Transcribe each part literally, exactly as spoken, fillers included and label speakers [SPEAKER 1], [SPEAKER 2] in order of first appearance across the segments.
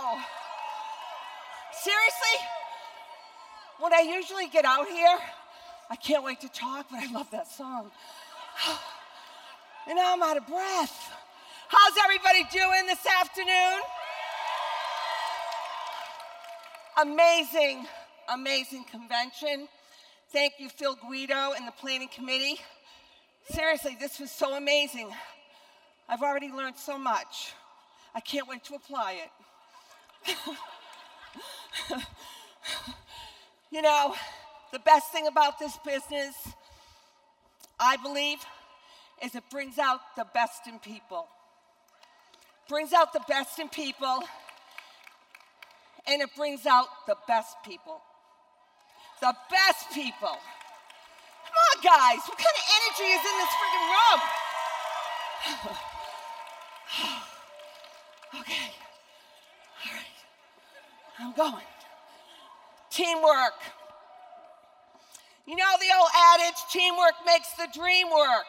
[SPEAKER 1] Oh. Seriously? When I usually get out here, I can't wait to talk, but I love that song. And now I'm out of breath. How's everybody doing this afternoon? Amazing, amazing convention. Thank you, Phil Guido and the planning committee. Seriously, this was so amazing. I've already learned so much. I can't wait to apply it. You know, the best thing about this business, I believe, is it brings out the best in people. Brings out the best in people, and it brings out the best people. The best people. Come on, guys, what kind of energy is in this freaking room? Okay, all right, I'm going. Teamwork. You know the old adage, teamwork makes the dream work.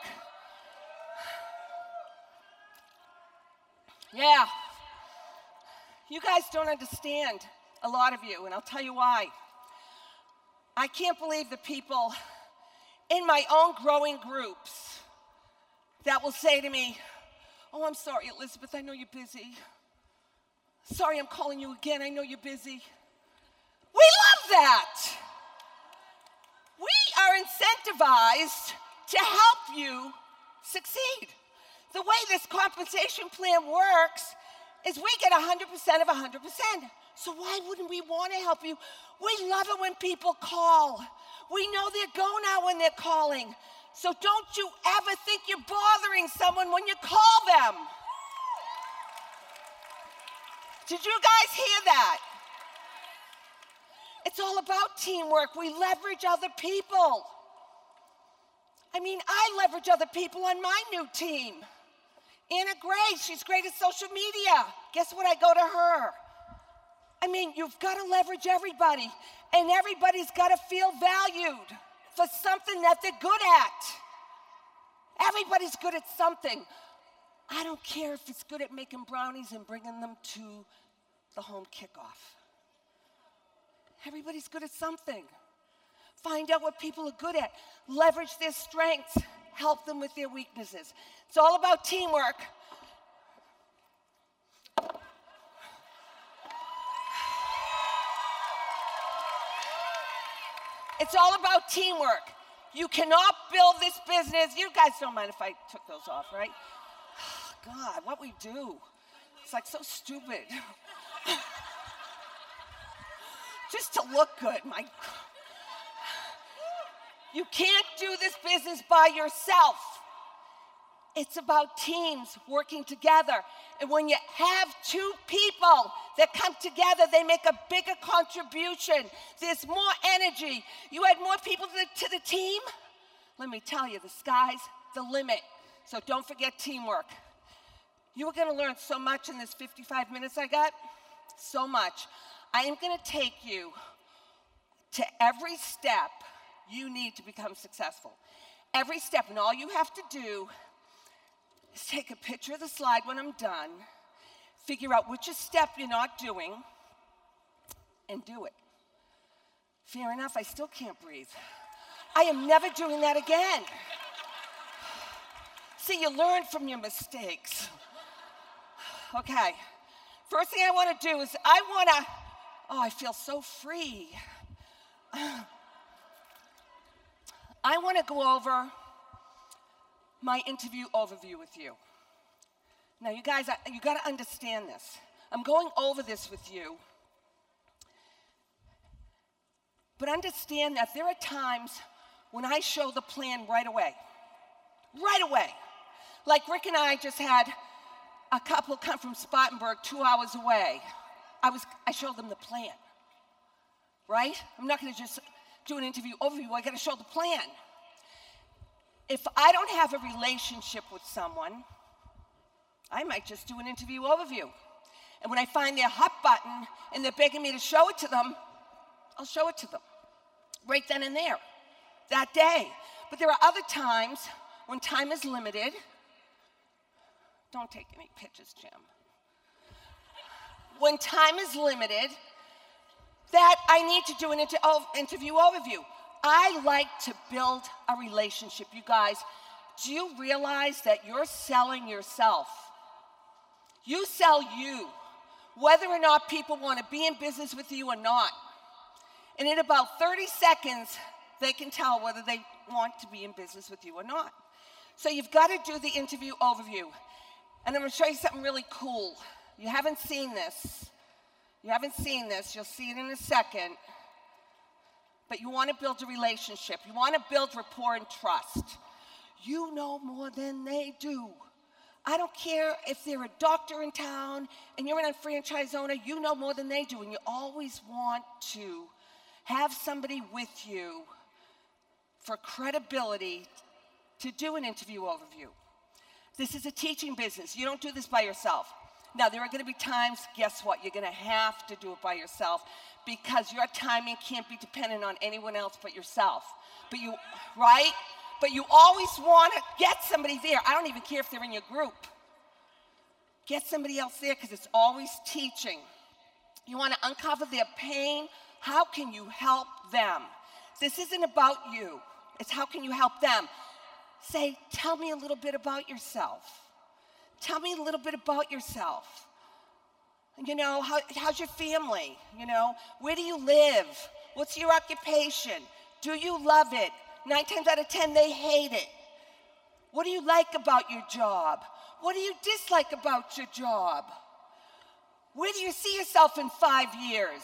[SPEAKER 1] Yeah. You guys don't understand, a lot of you, and I'll tell you why. I can't believe the people in my own growing groups that will say to me, oh, I'm sorry, Elizabeth, I know you're busy. Sorry, I'm calling you again, I know you're busy. We love that. We are incentivized to help you succeed. The way this compensation plan works is we get one hundred percent of one hundred percent. So why wouldn't we want to help you? We love it when people call. We know they're going out when they're calling. So don't you ever think you're bothering someone when you call them. Did you guys hear that? It's all about teamwork. We leverage other people. I mean, I leverage other people on my new team. Anna Gray, she's great at social media. Guess what? I go to her. I mean, you've got to leverage everybody, and everybody's got to feel valued for something that they're good at. Everybody's good at something. I don't care if it's good at making brownies and bringing them to the home kickoff. Everybody's good at something. Find out what people are good at. Leverage their strengths. Help them with their weaknesses. It's all about teamwork. It's all about teamwork. You cannot build this business. You guys don't mind if I took those off, right? God, what we do. It's like so stupid. Just to look good, my. You can't do this business by yourself. It's about teams working together. And when you have two people that come together, they make a bigger contribution. There's more energy. You add more people to the, to the team, let me tell you, the sky's the limit. So don't forget teamwork. You are going to learn so much in this fifty-five minutes I got. So much. I am going to take you to every step you need to become successful. Every step, and all you have to do is take a picture of the slide when I'm done, figure out which step you're not doing, and do it. Fair enough, I still can't breathe. I am never doing that again. See, you learn from your mistakes. Okay, first thing I want to do is I want to, oh, I feel so free. I want to go over my interview overview with you. Now, you guys, you got to understand this. I'm going over this with you, but understand that there are times when I show the plan right away. Right away. Like Rick and I just had a couple come from Spartanburg two hours away. I was, I showed them the plan, right? I'm not going to just do an interview overview. I got to show the plan. If I don't have a relationship with someone, I might just do an interview overview. And when I find their hot button and they're begging me to show it to them, I'll show it to them right then and there, that day. But there are other times when time is limited. Don't take any pictures, Jim. when time is limited, that I need to do an inter oh, interview overview. I like to build a relationship. You guys, do you realize that you're selling yourself? You sell you, whether or not people want to be in business with you or not. And in about thirty seconds, they can tell whether they want to be in business with you or not. So you've got to do the interview overview. And I'm going to show you something really cool. You haven't seen this. You haven't seen this. You'll see it in a second. But you want to build a relationship. You want to build rapport and trust. You know more than they do. I don't care if they're a doctor in town and you're an franchise owner, you know more than they do. And you always want to have somebody with you for credibility to do an interview overview. This is a teaching business. You don't do this by yourself. Now, there are going to be times, guess what? You're going to have to do it by yourself because your timing can't be dependent on anyone else but yourself. But you, right? But you always want to get somebody there. I don't even care if they're in your group. Get somebody else there because it's always teaching. You want to uncover their pain. How can you help them? This isn't about you. It's how can you help them? Say, tell me a little bit about yourself. Tell me a little bit about yourself. You know, how, how's your family? You know, where do you live? What's your occupation? Do you love it? Nine times out of ten, they hate it. What do you like about your job? What do you dislike about your job? Where do you see yourself in five years?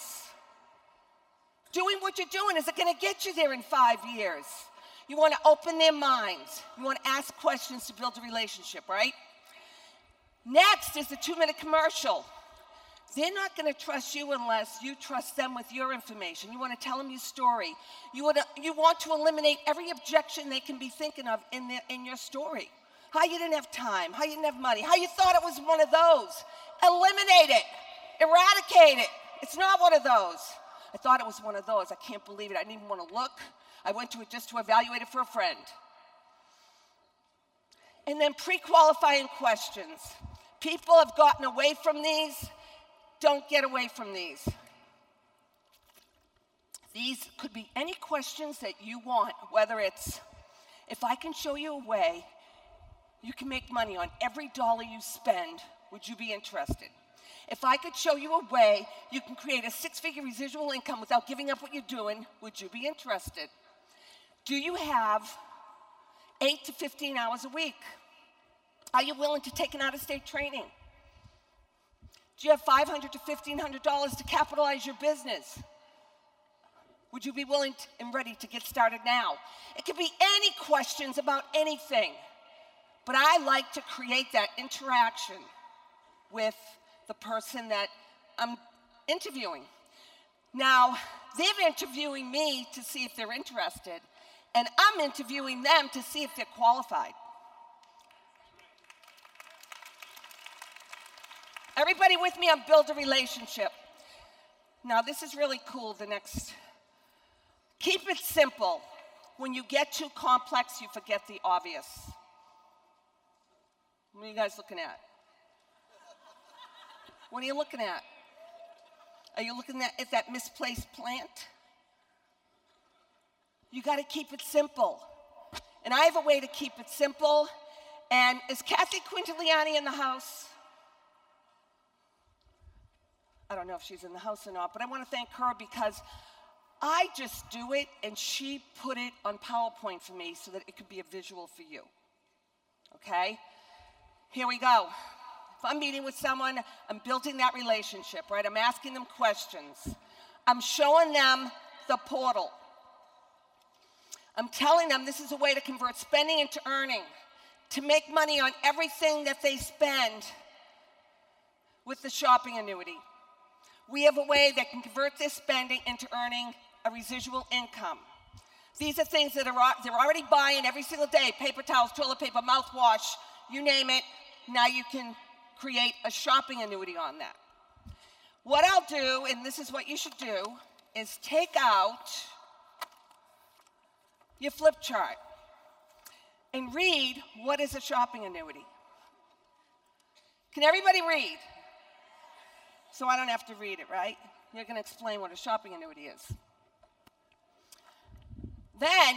[SPEAKER 1] Doing what you're doing, is it going to get you there in five years? You want to open their minds. You want to ask questions to build a relationship, right? Next is the two-minute commercial. They're not going to trust you unless you trust them with your information. You want to tell them your story. You want to, you want to eliminate every objection they can be thinking of in, their, in your story. How you didn't have time, how you didn't have money, how you thought it was one of those. Eliminate it. Eradicate it. It's not one of those. I thought it was one of those. I can't believe it. I didn't even want to look. I went to it just to evaluate it for a friend. And then pre-qualifying questions. People have gotten away from these. Don't get away from these. These could be any questions that you want, whether it's, if I can show you a way you can make money on every dollar you spend, would you be interested? If I could show you a way you can create a six-figure residual income without giving up what you're doing, would you be interested? Do you have eight to fifteen hours a week? Are you willing to take an out-of-state training? Do you have five hundred to fifteen hundred dollars to capitalize your business? Would you be willing to, and ready to get started now? It could be any questions about anything, but I like to create that interaction with the person that I'm interviewing. Now, they're interviewing me to see if they're interested, and I'm interviewing them to see if they're qualified. Everybody with me on Build a Relationship. Now, this is really cool, the next. Keep it simple. When you get too complex, you forget the obvious. What are you guys looking at? What are you looking at? Are you looking at, at that misplaced plant? You got to keep it simple. And I have a way to keep it simple. And is Kathy Quintiliani in the house? I don't know if she's in the house or not, but I want to thank her because I just do it and she put it on PowerPoint for me so that it could be a visual for you. Okay? Here we go. If I'm meeting with someone, I'm building that relationship, right? I'm asking them questions. I'm showing them the portal. I'm telling them this is a way to convert spending into earning, to make money on everything that they spend with the shopping annuity. We have a way that can convert this spending into earning a residual income. These are things that are, they're already buying every single day: paper towels, toilet paper, mouthwash, you name it. Now you can create a shopping annuity on that. What I'll do, and this is what you should do, is take out your flip chart and read what is a shopping annuity. Can everybody read? so I don't have to read it, right? You're going to explain what a shopping annuity is. Then,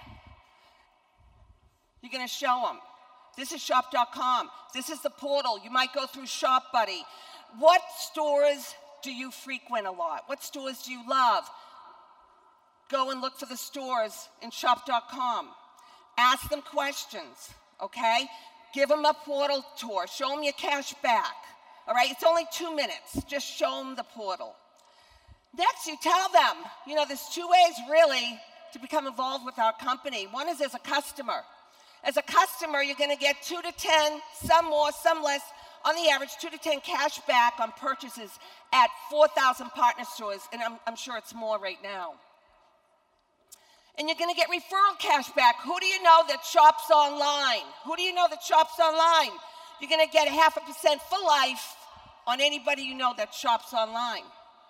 [SPEAKER 1] you're going to show them. This is shop dot com. This is the portal. You might go through ShopBuddy. What stores do you frequent a lot? What stores do you love? Go and look for the stores in shop dot com. Ask them questions, okay? Give them a portal tour. Show them your cash back, all right? It's only two minutes. Just show them the portal. Next, you tell them, you know, there's two ways really to become involved with our company. One is as a customer. As a customer, you're going to get two to ten, some more, some less, on the average, two to ten cash back on purchases at four thousand partner stores, and I'm, I'm sure it's more right now. And you're going to get referral cash back. Who do you know that shops online? Who do you know that shops online? You're going to get a half a percent for life on anybody you know that shops online.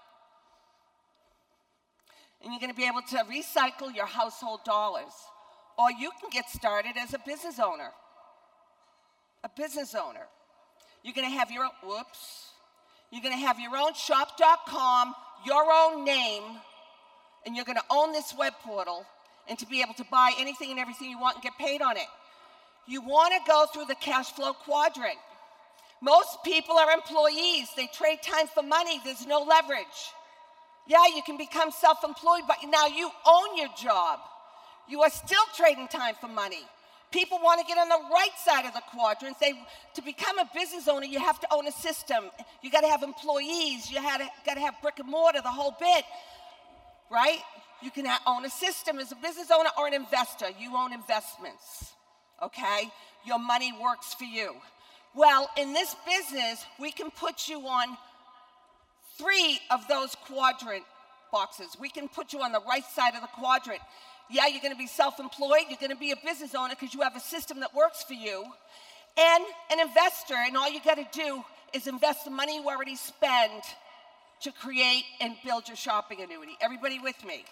[SPEAKER 1] And you're going to be able to recycle your household dollars. Or you can get started as a business owner. A business owner. You're going to have your own, whoops. You're going to have your own shop dot com, your own name, and you're going to own this web portal and to be able to buy anything and everything you want and get paid on it. You want to go through the cash flow quadrant. Most people are employees. They trade time for money. There's no leverage. Yeah, you can become self-employed, but now you own your job. You are still trading time for money. People want to get on the right side of the quadrant. They, to become a business owner, you have to own a system. You got to have employees. You had got to have brick and mortar, the whole bit, right? You can own a system as a business owner or an investor. You own investments, okay? Your money works for you. Well, in this business, we can put you on three of those quadrant boxes. We can put you on the right side of the quadrant. Yeah, you're going to be self-employed. You're going to be a business owner because you have a system that works for you. And an investor, and all you got to do is invest the money you already spend to create and build your shopping annuity. Everybody with me?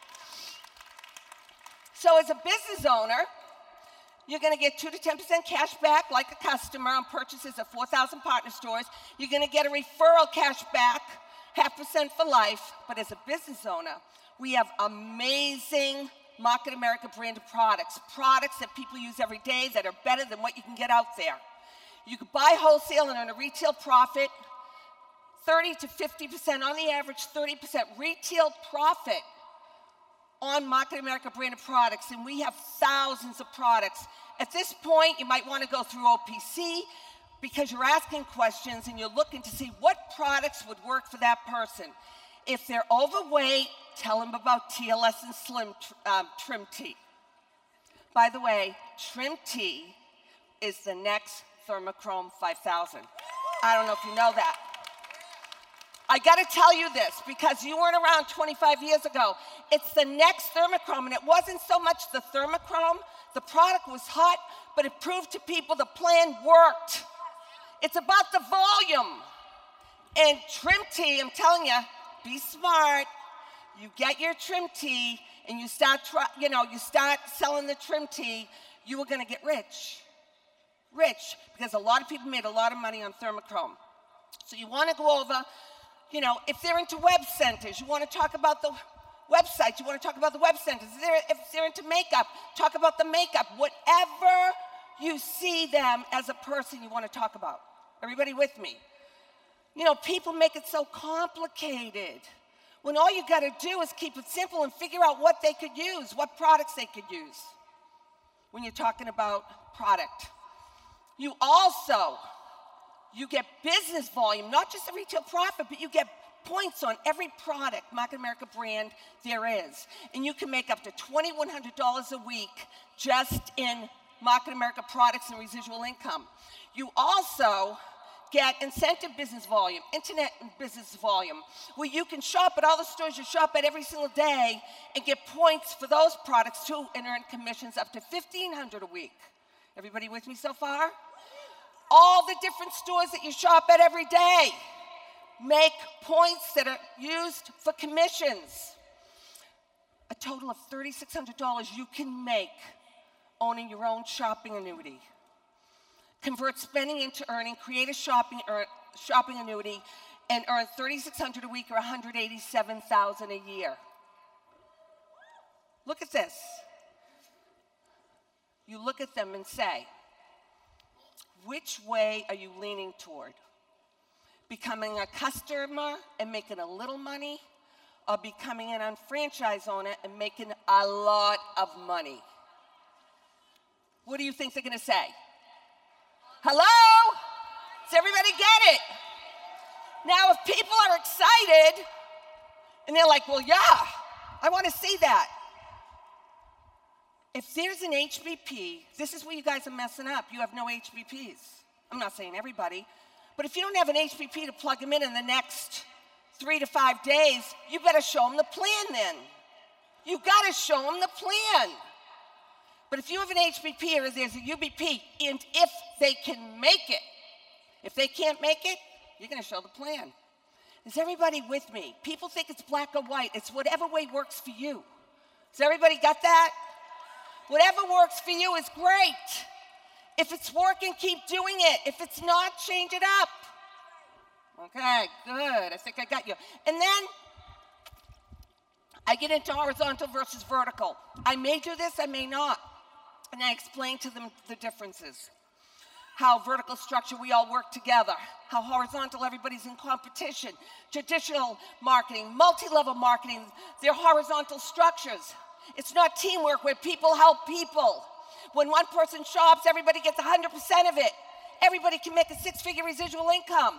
[SPEAKER 1] So as a business owner, you're going to get two to ten percent cash back like a customer on purchases at four thousand partner stores. You're going to get a referral cash back, half percent for life. But as a business owner, we have amazing Market America branded products, products that people use every day that are better than what you can get out there. You can buy wholesale and earn a retail profit, thirty to fifty percent, on the average thirty percent retail profit on Market America branded products, and we have thousands of products. At this point, you might want to go through O P C because you're asking questions and you're looking to see what products would work for that person. If they're overweight, tell them about T L S and Slim um, Trim Tea. By the way, Trim Tea is the next Thermochrome five thousand. I don't know if you know that. I got to tell you this because you weren't around twenty-five years ago. It's the next Thermochrome, and it wasn't so much the Thermochrome. The product was hot, but it proved to people the plan worked. It's about the volume. And Trim Tea, I'm telling you, be smart. You get your Trim Tea, and you start, try, you know, you start selling the Trim Tea. You are going to get rich, rich, because a lot of people made a lot of money on Thermochrome. So you want to go over. You know, if they're into web centers, you want to talk about the websites, you want to talk about the web centers. If they're, if they're into makeup, talk about the makeup. Whatever you see them as a person, you want to talk about. Everybody with me? You know, people make it so complicated when all you got to do is keep it simple and figure out what they could use, what products they could use when you're talking about product. You also You get business volume, not just a retail profit, but you get points on every product, Market America brand, there is. And you can make up to twenty-one hundred dollars a week just in Market America products and residual income. You also get incentive business volume, internet business volume, where you can shop at all the stores you shop at every single day and get points for those products too and earn commissions up to fifteen hundred dollars a week. Everybody with me so far? All the different stores that you shop at every day make points that are used for commissions. A total of three thousand six hundred dollars you can make owning your own shopping annuity. Convert spending into earning, create a shopping, er, shopping annuity, and earn thirty-six hundred dollars a week or one hundred eighty-seven thousand dollars a year. Look at this. You look at them and say, which way are you leaning toward? Becoming a customer and making a little money, or becoming an unfranchised owner and making a lot of money? What do you think they're going to say? Hello? Does everybody get it? Now, if people are excited and they're like, well, yeah, I want to see that. If there's an H B P, this is where you guys are messing up. You have no H B Ps. I'm not saying everybody, but if you don't have an H B P to plug them in in the next three to five days, you better show them the plan then. You got to show them the plan. But if you have an H B P or there's a U B P, and if they can make it, if they can't make it, you're going to show the plan. Is everybody with me? People think it's black or white. It's whatever way works for you. Has everybody got that? Whatever works for you is great. If it's working, keep doing it. If it's not, change it up. Okay, good. I think I got you. And then I get into horizontal versus vertical. I may do this, I may not. And I explain to them the differences. How vertical structure, we all work together. How horizontal, everybody's in competition. Traditional marketing, multi-level marketing, they're horizontal structures. It's not teamwork where people help people. When one person shops, everybody gets one hundred percent of it. Everybody can make a six-figure residual income.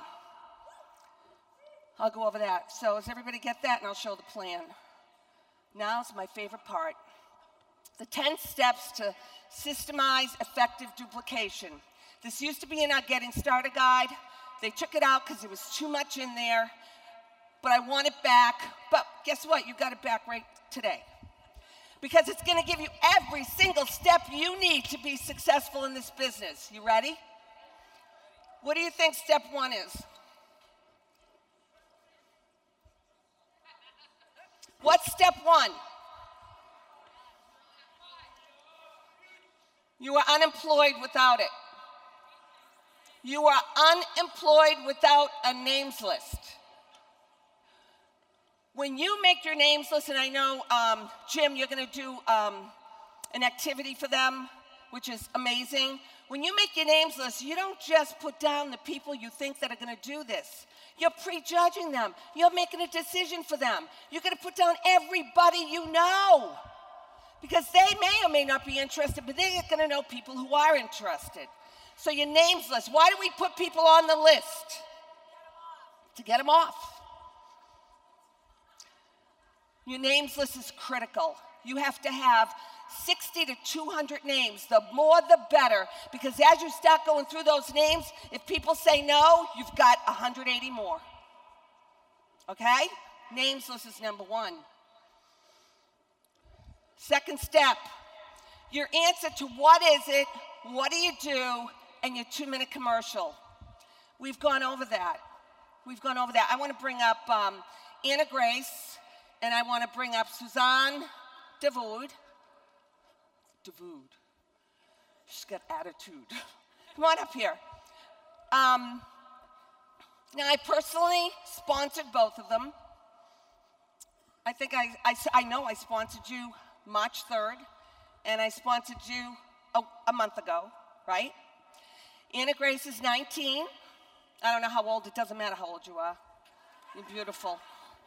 [SPEAKER 1] I'll go over that. So does everybody get that? And I'll show the plan. Now's my favorite part. The ten steps to systemize effective duplication. This used to be in our Getting Started guide. They took it out because there was too much in there. But I want it back. But guess what? You got it back right today. Because it's going to give you every single step you need to be successful in this business. You ready? What do you think step one is? What's step one? You are unemployed without it. You are unemployed without a names list. When you make your names list, and I know, um, Jim, you're going to do um, an activity for them, which is amazing. When you make your names list, you don't just put down the people you think that are going to do this. You're prejudging them. You're making a decision for them. You're going to put down everybody you know. Because they may or may not be interested, but they're going to know people who are interested. So your names list, why do we put people on the list? To get them off. Your names list is critical. You have to have sixty to two hundred names. The more, the better. Because as you start going through those names, if people say no, you've got one hundred eighty more. Okay? Names list is number one. Second step, your answer to what is it, what do you do, and your two-minute commercial. We've gone over that. We've gone over that. I want to bring up um, Anna Grace. And I want to bring up Suzanne Davoud. Davoud. She's got attitude. Come on up here. Um, now, I personally sponsored both of them. I think I, I, I know I sponsored you March third, and I sponsored you a, a month ago, right? Anna Grace is nineteen. I don't know how old, it doesn't matter how old you are. You're beautiful.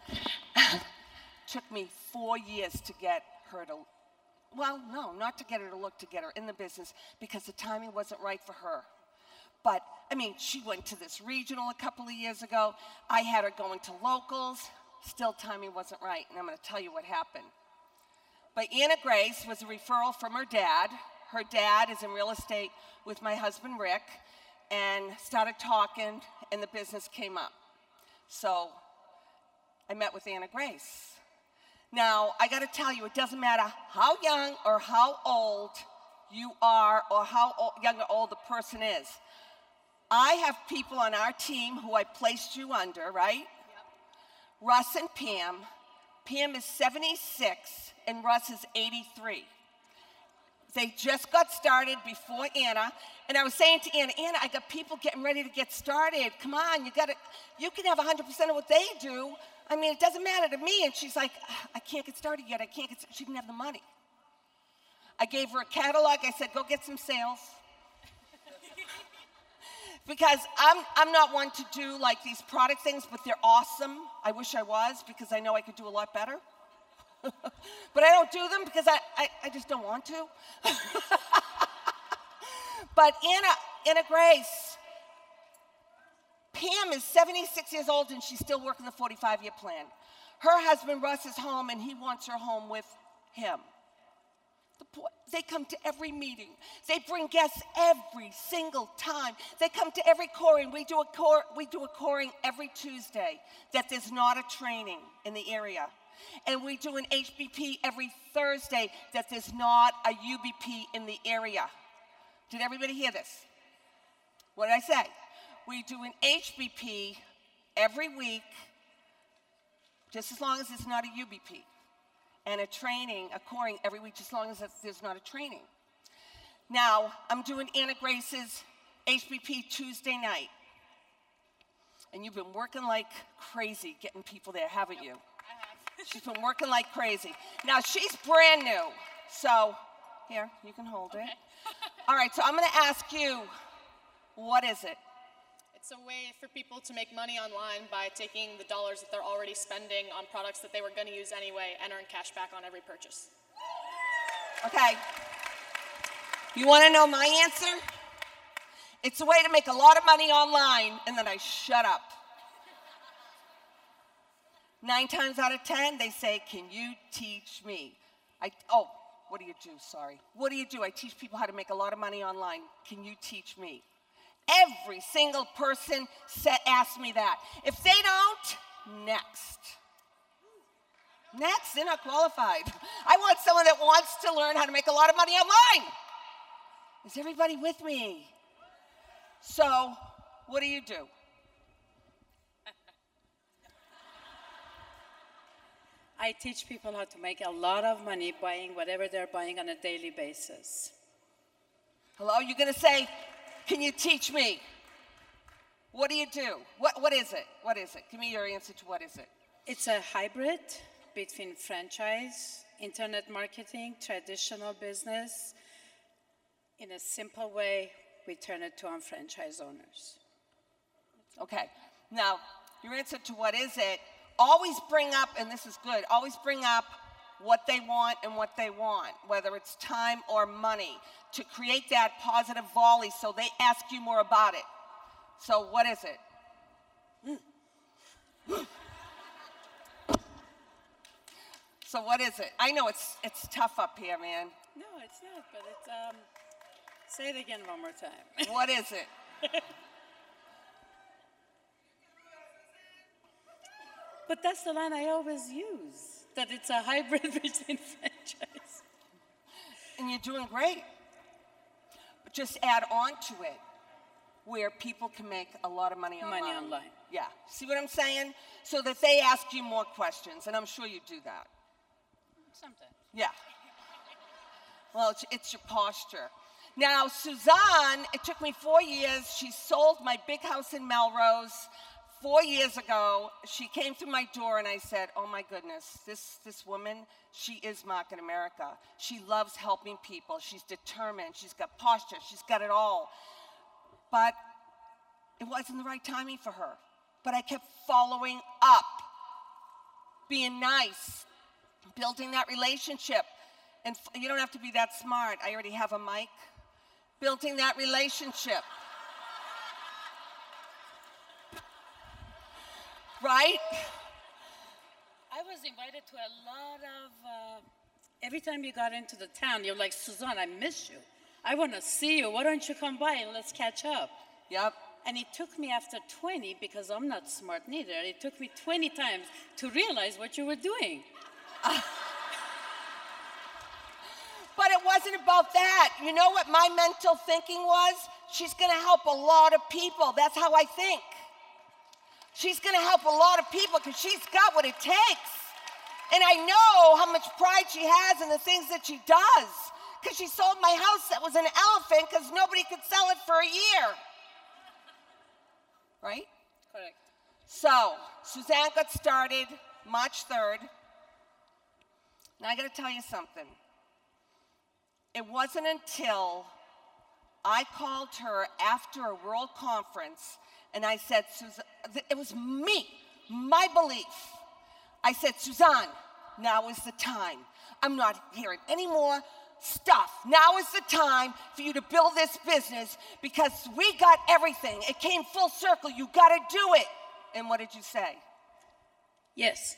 [SPEAKER 1] Took me four years to get her to, well, no, not to get her to look, to get her in the business because the timing wasn't right for her. But, I mean, she went to this regional a couple of years ago. I had her going to locals. Still timing wasn't right, and I'm going to tell you what happened. But Anna Grace was a referral from her dad. Her dad is in real estate with my husband, Rick, and started talking, and the business came up. So I met with Anna Grace. Now, I got to tell you, it doesn't matter how young or how old you are or how old, young or old the person is. I have people on our team who I placed you under, right? Yep. Russ and Pam. Pam is seventy-six and Russ is eighty-three. They just got started before Anna, and I was saying to Anna, Anna, I got people getting ready to get started. Come on, you got to, you can have one hundred percent of what they do. I mean, it doesn't matter to me. And she's like, I can't get started yet. I can't get started. She didn't have the money. I gave her a catalog. I said, go get some sales. Because I'm, I'm not one to do like these product things, but they're awesome. I wish I was, because I know I could do a lot better. But I don't do them because I, I, I just don't want to. But Anna, Anna Grace, Pam is seventy-six years old and she's still working the forty-five year plan. Her husband Russ is home and he wants her home with him. The, they come to every meeting. They bring guests every single time. They come to every coring. We do a core, we do a coring every Tuesday that there's not a training in the area. And we do an H B P every Thursday that there's not a U B P in the area. Did everybody hear this? What did I say? We do an H B P every week, just as long as it's not a U B P. And a training, a coring every week, just as long as there's not a training. Now, I'm doing Anna Grace's H B P Tuesday night. And you've been working like crazy getting people there, haven't you? She's been working like crazy. Now, she's brand new. So, here, you can hold
[SPEAKER 2] okay.
[SPEAKER 1] it. All right, so I'm going to ask you, what is it?
[SPEAKER 2] It's a way for people to make money online by taking the dollars that they're already spending on products that they were going to use anyway and earn cash back on every purchase.
[SPEAKER 1] Okay. You want to know my answer? It's a way to make a lot of money online, and then I shut up. Nine times out of ten, they say, can you teach me? I, oh, what do you do? Sorry. What do you do? I teach people how to make a lot of money online. Can you teach me? Every single person said, asked me that. If they don't, next. Next, they're not qualified. I want someone that wants to learn how to make a lot of money online. Is everybody with me? So, what do you do?
[SPEAKER 3] I teach people how to make a lot of money buying whatever they're buying on a daily basis.
[SPEAKER 1] Hello, you're going to say, can you teach me? What do you do? What, what is it? What is it? Give me your answer to what is it?
[SPEAKER 3] It's a hybrid between franchise, internet marketing, traditional business. In a simple way, we turn it to unfranchise owners.
[SPEAKER 1] Okay. Now, your answer to what is it, always bring up, and this is good, always bring up what they want and what they want, whether it's time or money, to create that positive volley so they ask you more about it. So what is it? So what is it? I know it's, it's tough up here, man.
[SPEAKER 3] No, it's not, but it's, um, say it again one more time.
[SPEAKER 1] What is it?
[SPEAKER 3] But that's the line I always use, that it's a hybrid between franchise.
[SPEAKER 1] And you're doing great. But just add on to it where people can make a lot of money online.
[SPEAKER 3] Money online.
[SPEAKER 1] Yeah. See what I'm saying? So that they ask you more questions, and I'm sure you do that.
[SPEAKER 3] Sometimes.
[SPEAKER 1] Yeah. Well, it's, it's your posture. Now, Suzanne, it took me four years. She sold my big house in Melrose. Four years ago, she came through my door and I said, oh my goodness, this, this woman, she is Market America. She loves helping people. She's determined. She's got posture. She's got it all. But it wasn't the right timing for her. But I kept following up, being nice, building that relationship. And you don't have to be that smart. I already have a mic. Building that relationship. Right?
[SPEAKER 3] I was invited to a lot of, uh, every time you got into the town, you're like, Suzanne, I miss you. I want to see you. Why don't you come by and let's catch up?
[SPEAKER 1] Yep.
[SPEAKER 3] And it took me after twenty, because I'm not smart neither, it took me twenty times to realize what you were doing.
[SPEAKER 1] Uh, but it wasn't about that. You know what my mental thinking was? She's going to help a lot of people. That's how I think. She's going to help a lot of people because she's got what it takes. And I know how much pride she has in the things that she does because she sold my house that was an elephant because nobody could sell it for a year. Right?
[SPEAKER 3] Correct.
[SPEAKER 1] So, Suzanne got started March third. Now I got to tell you something. It wasn't until I called her after a world conference and I said, Suzanne, it was me, my belief. I said, Suzanne, now is the time. I'm not hearing any more stuff. Now is the time for you to build this business because we got everything. It came full circle. You got to do it. And what did you say?
[SPEAKER 3] Yes.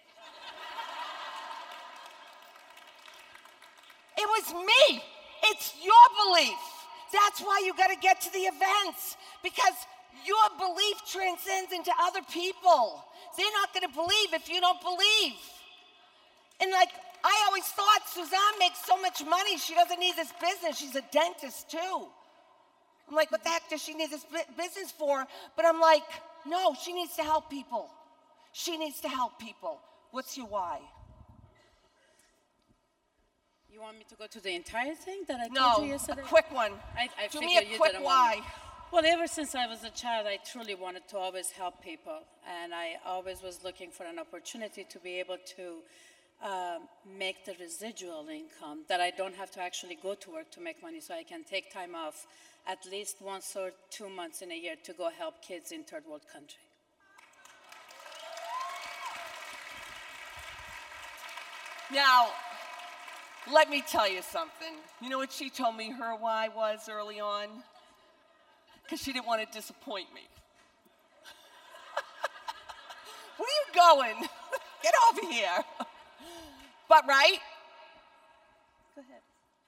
[SPEAKER 1] It was me. It's your belief. That's why you got to get to the events, because your belief transcends into other people. They're not going to believe if you don't believe. And like, I always thought Suzanne makes so much money, she doesn't need this business. She's a dentist too. I'm like, what the heck does she need this business for? But I'm like, no, she needs to help people. She needs to help people. What's your why?
[SPEAKER 3] You want me to go to the entire thing that I
[SPEAKER 1] no,
[SPEAKER 3] told you yesterday?
[SPEAKER 1] A quick one.
[SPEAKER 3] I, I
[SPEAKER 1] Do
[SPEAKER 3] figured
[SPEAKER 1] me a
[SPEAKER 3] you
[SPEAKER 1] quick
[SPEAKER 3] didn't
[SPEAKER 1] why.
[SPEAKER 3] Want well, ever since I was a child, I truly wanted to always help people. And I always was looking for an opportunity to be able to uh, make the residual income, that I don't have to actually go to work to make money, so I can take time off at least once or two months in a year to go help kids in third world country.
[SPEAKER 1] Now, let me tell you something. You know what she told me her why was early on? Because she didn't want to disappoint me. Where are you going? Get over here. But right? Go ahead.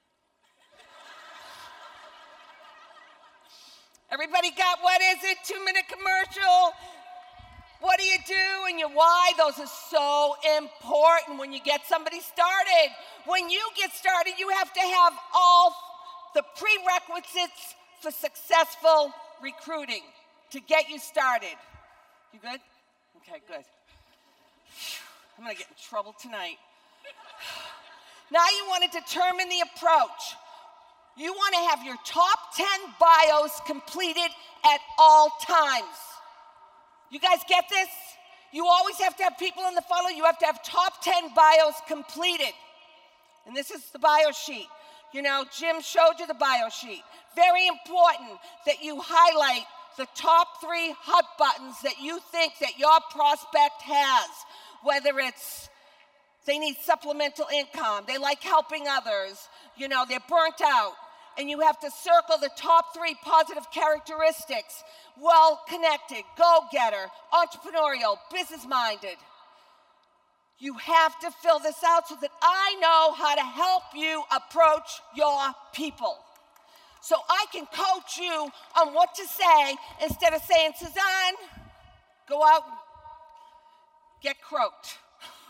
[SPEAKER 1] Everybody got, what is it, two-minute commercial? What do you do and your why? Those are so important when you get somebody started. When you get started, you have to have all the prerequisites for successful recruiting to get you started. You good? Okay, good. I'm gonna get in trouble tonight. Now you want to determine the approach. You want to have your top ten bios completed at all times. You guys get this? You always have to have people in the funnel. You have to have top ten bios completed. And this is the bio sheet. You know, Jim showed you the bio sheet. Very important that you highlight the top three hot buttons that you think that your prospect has, whether it's they need supplemental income, they like helping others, you know, they're burnt out. And you have to circle the top three positive characteristics: well-connected, go-getter, entrepreneurial, business-minded. You have to fill this out so that I know how to help you approach your people. So I can coach you on what to say instead of saying, Suzanne, go out and get croaked.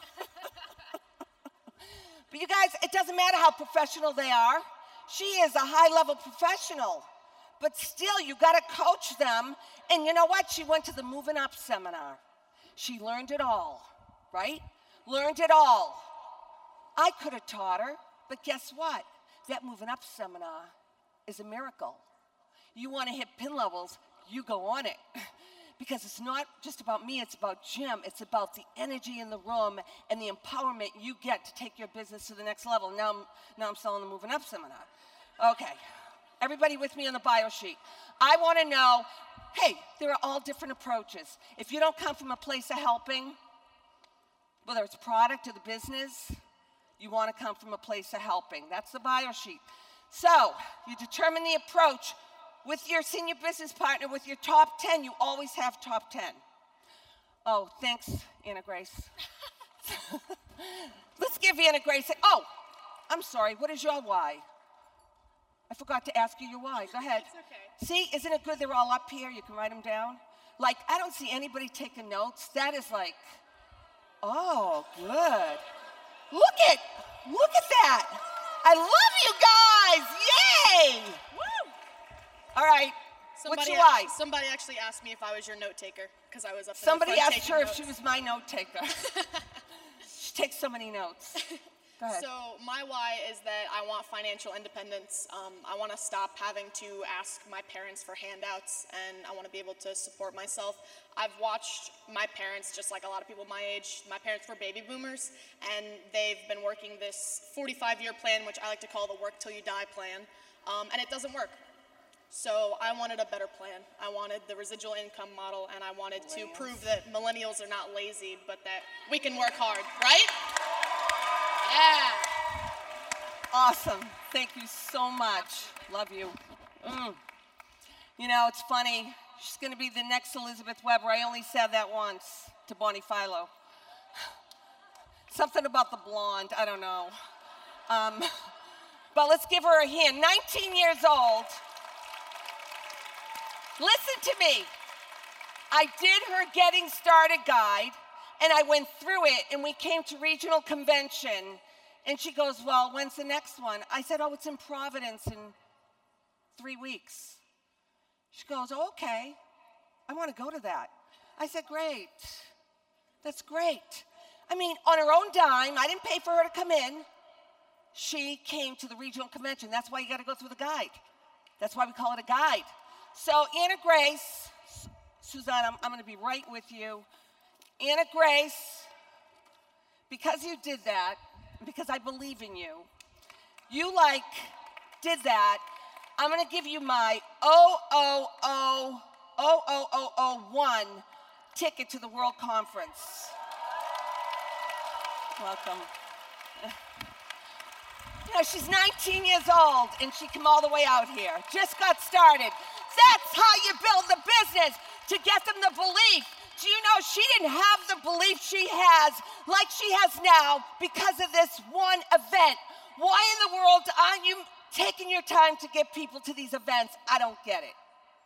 [SPEAKER 1] But you guys, it doesn't matter how professional they are. She is a high-level professional, but still, you got to coach them. And you know what? She went to the Moving Up seminar. She learned it all, right? Learned it all. I could have taught her, but guess what? That Moving Up seminar is a miracle. You want to hit pin levels, you go on it. Because it's not just about me, it's about Jim. It's about the energy in the room and the empowerment you get to take your business to the next level. Now, I'm, now I'm selling the Moving Up seminar. Okay, everybody with me on the bio sheet. I want to know, hey, there are all different approaches. If you don't come from a place of helping, whether it's product or the business, you want to come from a place of helping. That's the bio sheet. So, you determine the approach. With your senior business partner, with your top ten, you always have top ten. Oh, thanks, Anna Grace. Let's give Anna Grace, a, oh, I'm sorry, what is your why? I forgot to ask you your why. Go ahead.
[SPEAKER 2] It's okay.
[SPEAKER 1] See, isn't it good they're all up here? You can write them down. Like, I don't see anybody taking notes. That is like, oh, good. Look at, look at that. I love you guys. Yay.
[SPEAKER 2] Woo!
[SPEAKER 1] All right.
[SPEAKER 2] Somebody,
[SPEAKER 1] What's your why?
[SPEAKER 2] Somebody actually asked me if I was your note taker because I was up.
[SPEAKER 1] Somebody
[SPEAKER 2] in the front
[SPEAKER 1] asked her
[SPEAKER 2] taking
[SPEAKER 1] if she
[SPEAKER 2] notes.
[SPEAKER 1] was my note taker. She takes so many notes. Go ahead.
[SPEAKER 2] So my why is that I want financial independence. Um, I want to stop having to ask my parents for handouts, and I want to be able to support myself. I've watched my parents, just like a lot of people my age, my parents were baby boomers, and they've been working this forty-five year plan, which I like to call the work till you die plan, um, and it doesn't work. So I wanted a better plan. I wanted the residual income model, and I wanted to prove that millennials are not lazy, but that we can work hard, right?
[SPEAKER 1] Yeah. Awesome. Thank you so much. Love you. Mm. You know, it's funny. She's going to be the next Elizabeth Weber. I only said that once to Bonnie Philo. Something about the blonde. I don't know. Um, but let's give her a hand. nineteen years old. Listen to me. I did her Getting Started guide, and I went through it, and we came to regional convention, and she goes, well, when's the next one? I said, oh, it's in Providence in three weeks. She goes, oh, okay, I want to go to that. I said, great, that's great. I mean, on her own dime, I didn't pay for her to come in. She came to the regional convention. That's why you got to go through the guide. That's why we call it a guide. So Anna Grace, Suzanne, I'm, I'm going to be right with you. Anna Grace, because you did that, because I believe in you, you like did that, I'm going to give you my oh oh oh oh oh oh oh one ticket to the World Conference. Welcome. You know, she's nineteen years old, and she came all the way out here. Just got started. That's how you build the business, to get them the belief. Do you know she didn't have the belief she has like she has now because of this one event? Why in the world aren't you taking your time to get people to these events? I don't get it.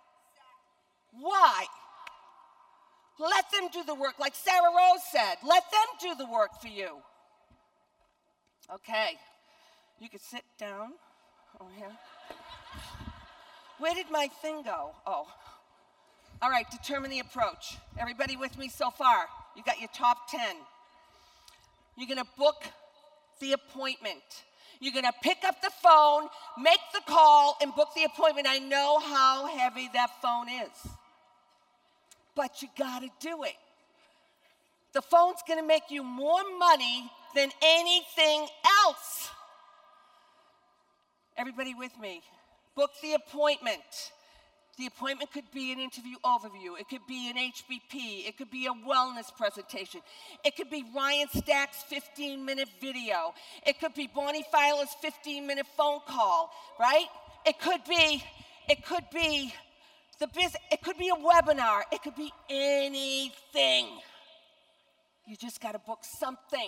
[SPEAKER 1] Why? Let them do the work, like Sarah Rose said. Let them do the work for you. Okay, you can sit down. Oh, here. Where did my thing go? Oh. All right, determine the approach. Everybody with me so far? You got your top ten. You're gonna book the appointment. You're gonna pick up the phone, make the call, and book the appointment. I know how heavy that phone is, but you gotta do it. The phone's gonna make you more money than anything else. Everybody with me? Book the appointment. The appointment could be an interview overview. It could be an H B P. It could be a wellness presentation. It could be Ryan Stack's fifteen minute video. It could be Bonnie Philo's fifteen minute phone call, right? It could be, it could be the business, it could be a webinar. It could be anything. You just got to book something,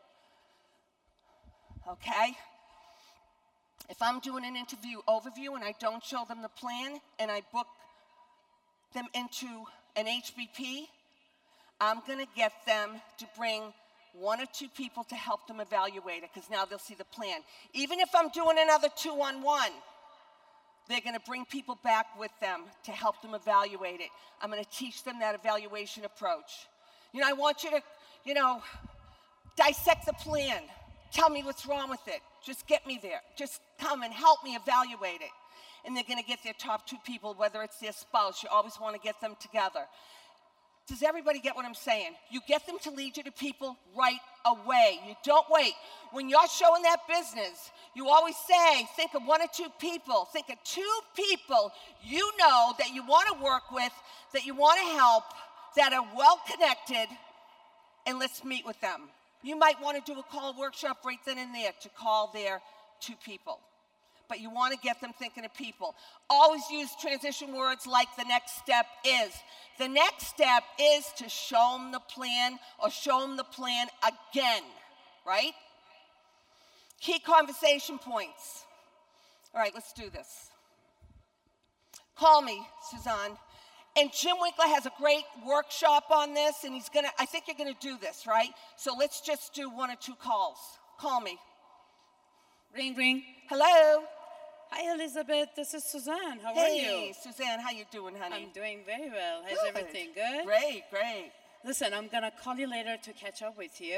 [SPEAKER 1] okay? If I'm doing an interview overview and I don't show them the plan and I book them into an H B P, I'm gonna get them to bring one or two people to help them evaluate it, because now they'll see the plan. Even if I'm doing another two-on-one, they're gonna bring people back with them to help them evaluate it. I'm gonna teach them that evaluation approach. You know, I want you to, you know, dissect the plan. Tell me what's wrong with it. Just get me there. Just come and help me evaluate it. And they're going to get their top two people, whether it's their spouse. You always want to get them together. Does everybody get what I'm saying? You get them to lead you to people right away. You don't wait. When you're showing that business, you always say, think of one or two people. Think of two people you know that you want to work with, that you want to help, that are well connected, and let's meet with them. You might want to do a call workshop right then and there to call their two people. But you want to get them thinking of people. Always use transition words like the next step is. The next step is to show them the plan or show them the plan again, right? Key conversation points. All right, let's do this. Call me, Suzanne. And Jim Winkler has a great workshop on this, and he's gonna, I think you're gonna do this, right? So let's just do one or two calls. Call me.
[SPEAKER 3] Ring, ring.
[SPEAKER 1] Hello.
[SPEAKER 3] Hi, Elizabeth. This is Suzanne. How
[SPEAKER 1] hey,
[SPEAKER 3] are you?
[SPEAKER 1] Hey, Suzanne. How you doing, honey?
[SPEAKER 3] I'm doing very well. How's
[SPEAKER 1] good.
[SPEAKER 3] Everything good?
[SPEAKER 1] Great, great.
[SPEAKER 3] Listen, I'm going to call you later to catch up with you.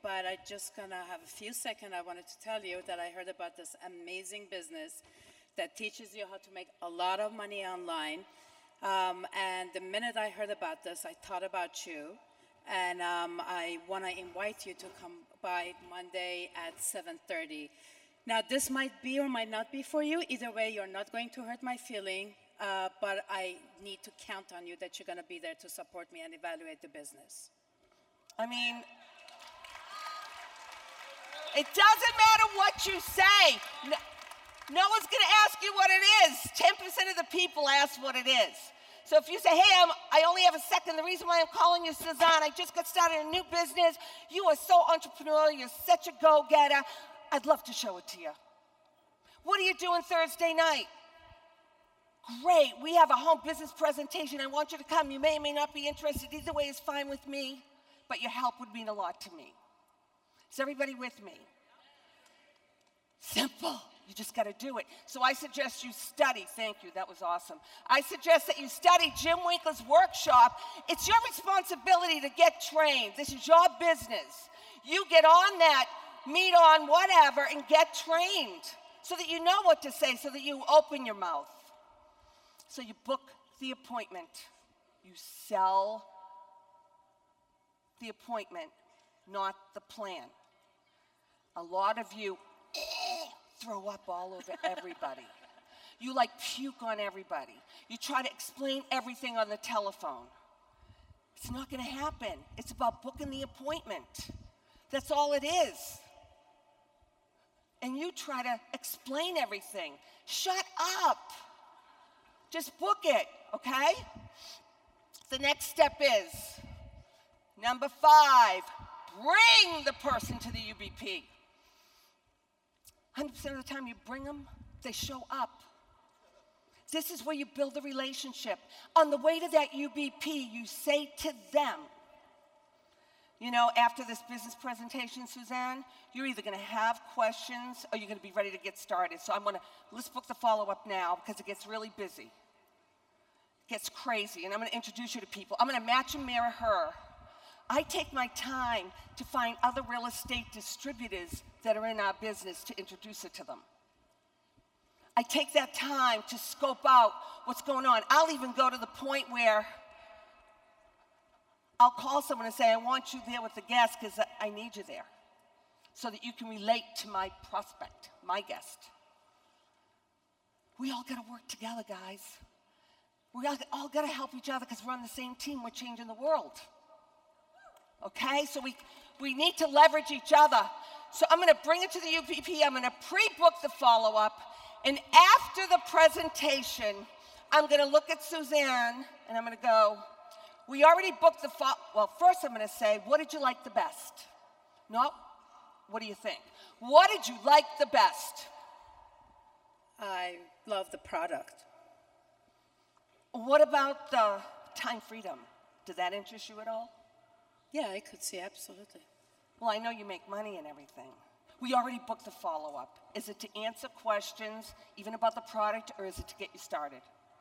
[SPEAKER 3] but I just gonna have a few seconds. I wanted to tell you that I heard about this amazing business that teaches you how to make a lot of money online. Um, and the minute I heard about this, I thought about you. And um, I want to invite you to come by Monday at seven thirty. Now, this might be or might not be for you. Either way, you're not going to hurt my feeling, uh, but I need to count on you that you're going to be there to support me and evaluate the business.
[SPEAKER 1] I mean, it doesn't matter what you say. No, no one's going to ask you what it is. ten percent of the people ask what it is. So if you say, hey, I'm, I only have a second, the reason why I'm calling you Suzanne, I just got started a new business. You are so entrepreneurial. You're such a go-getter. I'd love to show it to you. What are you doing Thursday night? Great. We have a home business presentation. I want you to come. You may or may not be interested. Either way is fine with me, but your help would mean a lot to me. Is everybody with me? Simple. You just got to do it. So I suggest you study. Thank you. That was awesome. I suggest that you study Jim Winkler's workshop. It's your responsibility to get trained. This is your business. You get on that, meet on whatever, and get trained so that you know what to say, so that you open your mouth. So you book the appointment. You sell the appointment, not the plan. A lot of you throw up all over everybody. You like puke on everybody. You try to explain everything on the telephone. It's not going to happen. It's about booking the appointment. That's all it is. And you try to explain everything. Shut up. Just book it, okay? The next step is, number five, bring the person to the U B P. one hundred percent of the time you bring them, they show up. This is where you build the relationship. On the way to that U B P, you say to them, you know, after this business presentation, Suzanne, you're either going to have questions or you're going to be ready to get started. So I'm going to, let's book the follow-up now because it gets really busy. It gets crazy, and I'm going to introduce you to people. I'm going to match and mirror her. I take my time to find other real estate distributors that are in our business to introduce her to them. I take that time to scope out what's going on. I'll even go to the point where I'll call someone and say, I want you there with the guest because I need you there so that you can relate to my prospect, my guest. We all got to work together, guys. We all, all got to help each other because we're on the same team. We're changing the world. Okay, so we, we need to leverage each other. So I'm going to bring it to the U P P. I'm going to pre-book the follow-up. And after the presentation, I'm going to look at Suzanne, and I'm going to go, we already booked the follow-up. Well, first I'm going to say, what did you like the best? No? What do you think? What did you like the best?
[SPEAKER 3] I love the product.
[SPEAKER 1] What about the time freedom? Did that interest you at all?
[SPEAKER 3] Yeah, I could see, absolutely.
[SPEAKER 1] Well, I know you make money and everything. We already booked the follow-up. Is it to answer questions, even about the product, or is it to get you started?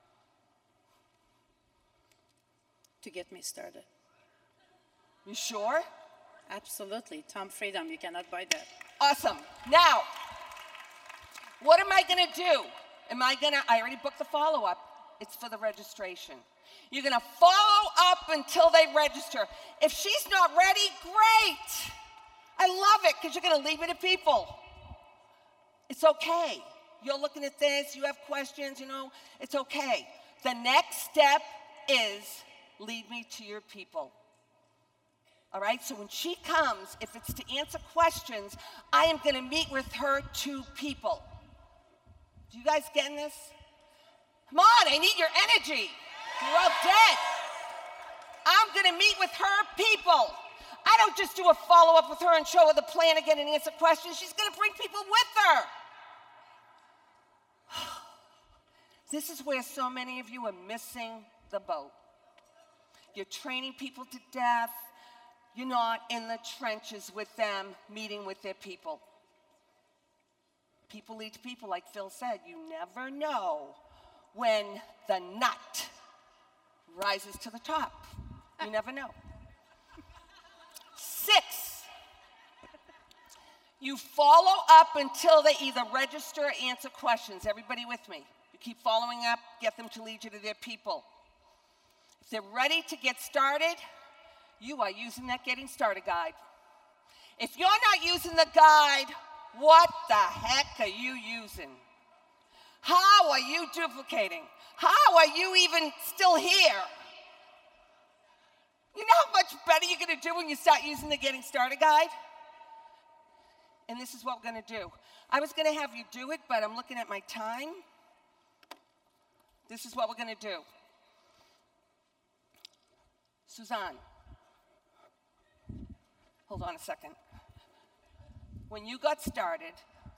[SPEAKER 3] To get me started.
[SPEAKER 1] You sure?
[SPEAKER 3] Absolutely. Tom Freedom, you cannot buy that.
[SPEAKER 1] Awesome. Now, what am I going to do? Am I going to, I already booked the follow-up. It's for the registration. You're going to follow up until they register. If she's not ready, great. I love it because you're going to leave it to people. It's okay. You're looking at this, you have questions, you know, it's okay. The next step is lead me to your people. All right, so when she comes, if it's to answer questions, I am going to meet with her two people. Do you guys getting this? Come on, I need your energy. You're all dead. I'm going to meet with her people. I don't just do a follow-up with her and show her the plan again and answer questions. She's going to bring people with her. This is where so many of you are missing the boat. You're training people to death. You're not in the trenches with them, meeting with their people. People lead to people, like Phil said. You never know when the nut rises to the top. You never know. Six, You follow up until they either register or answer questions. Everybody with me? You keep following up, get them to lead you to their people. If they're ready to get started, you are using that Getting Started guide. If you're not using the guide, what the heck are you using? How are you duplicating? How are you even still here? You know how much better you're going to do when you start using the Getting Started guide? And this is what we're going to do. I was going to have you do it, but I'm looking at my time. This is what we're going to do. Suzanne, hold on a second. When you got started,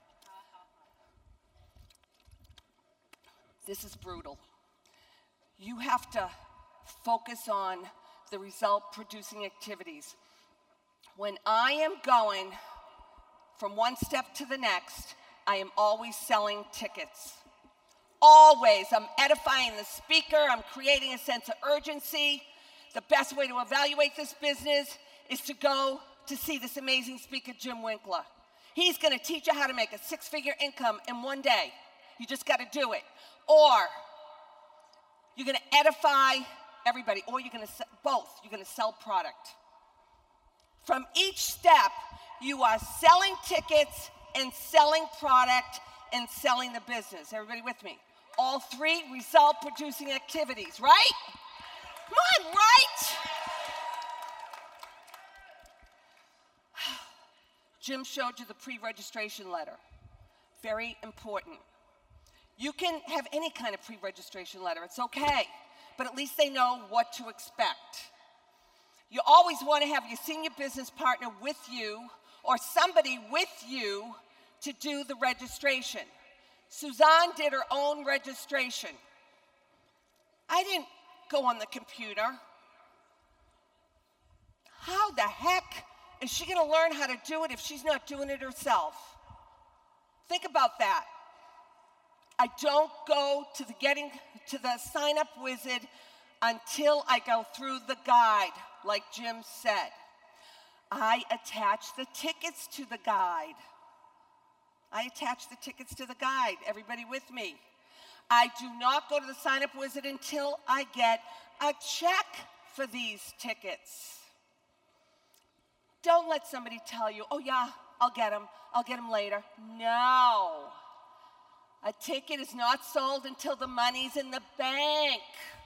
[SPEAKER 1] this is brutal. You have to focus on the result-producing activities. When I am going from one step to the next, I am always selling tickets. Always. I'm edifying the speaker. I'm creating a sense of urgency. The best way to evaluate this business is to go to see this amazing speaker, Jim Winkler. He's going to teach you how to make a six-figure income in one day. You just got to do it. Or you're going to edify everybody, or you're going to sell both. You're going to sell product. From each step, you are selling tickets and selling product and selling the business. Everybody with me? All three result-producing activities, right? Come on, right? Jim showed you the pre-registration letter. Very important. You can have any kind of pre-registration letter. It's okay, but at least they know what to expect. You always want to have your senior business partner with you or somebody with you to do the registration. Suzanne did her own registration. I didn't go on the computer. How the heck is she going to learn how to do it if she's not doing it herself? Think about that. I don't go to the getting to the sign up wizard until I go through the guide, like Jim said. I attach the tickets to the guide. I attach the tickets to the guide. Everybody with me? I do not go to the sign up wizard until I get a check for these tickets. Don't let somebody tell you, oh yeah, I'll get them. I'll get them later. No. A ticket is not sold until the money's in the bank.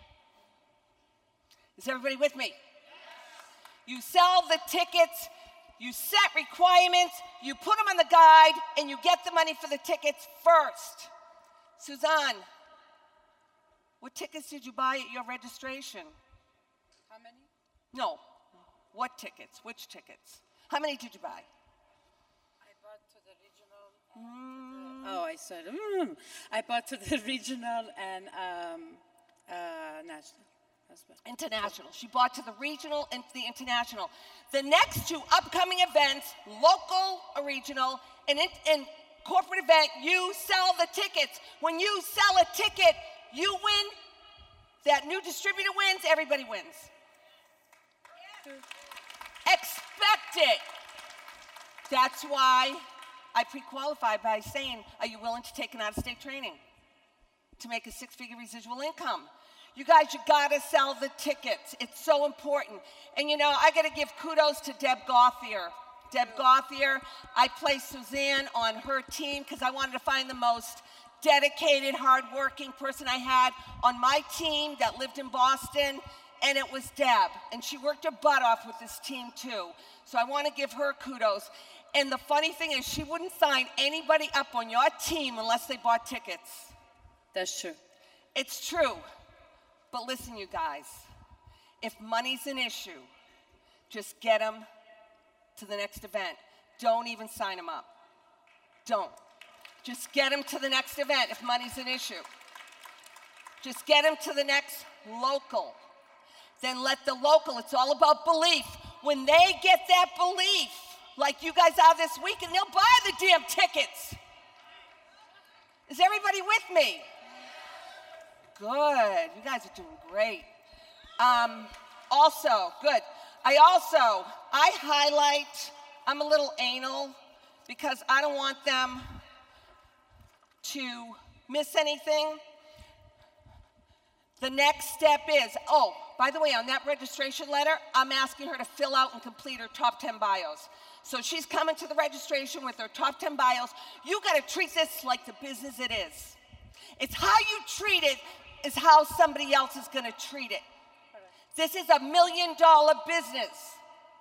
[SPEAKER 1] Is everybody with me? You sell the tickets, you set requirements, you put them on the guide, and you get the money for the tickets first. Suzanne, what tickets did you buy at your registration?
[SPEAKER 3] How many?
[SPEAKER 1] No. What tickets? Which tickets? How many did you buy?
[SPEAKER 3] I bought to the regional. And mm. to the, oh, I said, mm. I bought to the regional and um, uh, national.
[SPEAKER 1] International. She bought to the regional and the international. The next two upcoming events, local or regional, and, in, and corporate event, you sell the tickets. When you sell a ticket, you win. That new distributor wins, everybody wins. Yeah. Expect it. That's why I pre-qualify by saying, are you willing to take an out-of-state training to make a six-figure residual income? You guys, you gotta sell the tickets. It's so important. And you know, I gotta give kudos to Deb Gauthier. Deb Gauthier, I placed Suzanne on her team because I wanted to find the most dedicated, hardworking person I had on my team that lived in Boston, and it was Deb. And she worked her butt off with this team too. So I wanna give her kudos. And the funny thing is, she wouldn't sign anybody up on your team unless they bought tickets.
[SPEAKER 3] That's true.
[SPEAKER 1] It's true. But listen, you guys, if money's an issue, just get them to the next event. Don't even sign them up. Don't. Just get them to the next event if money's an issue. Just get them to the next local. Then let the local, it's all about belief. When they get that belief, like you guys are this week, and they'll buy the damn tickets. Is everybody with me? Good. You guys are doing great. Um, also, good. I also, I highlight, I'm a little anal. because I don't want them to miss anything. The next step is, oh, by the way, on that registration letter, I'm asking her to fill out and complete her top ten bios. So she's coming to the registration with her top ten bios. You gotta treat this like the business it is. It's how you treat it is how somebody else is gonna treat it. This is a million dollar business.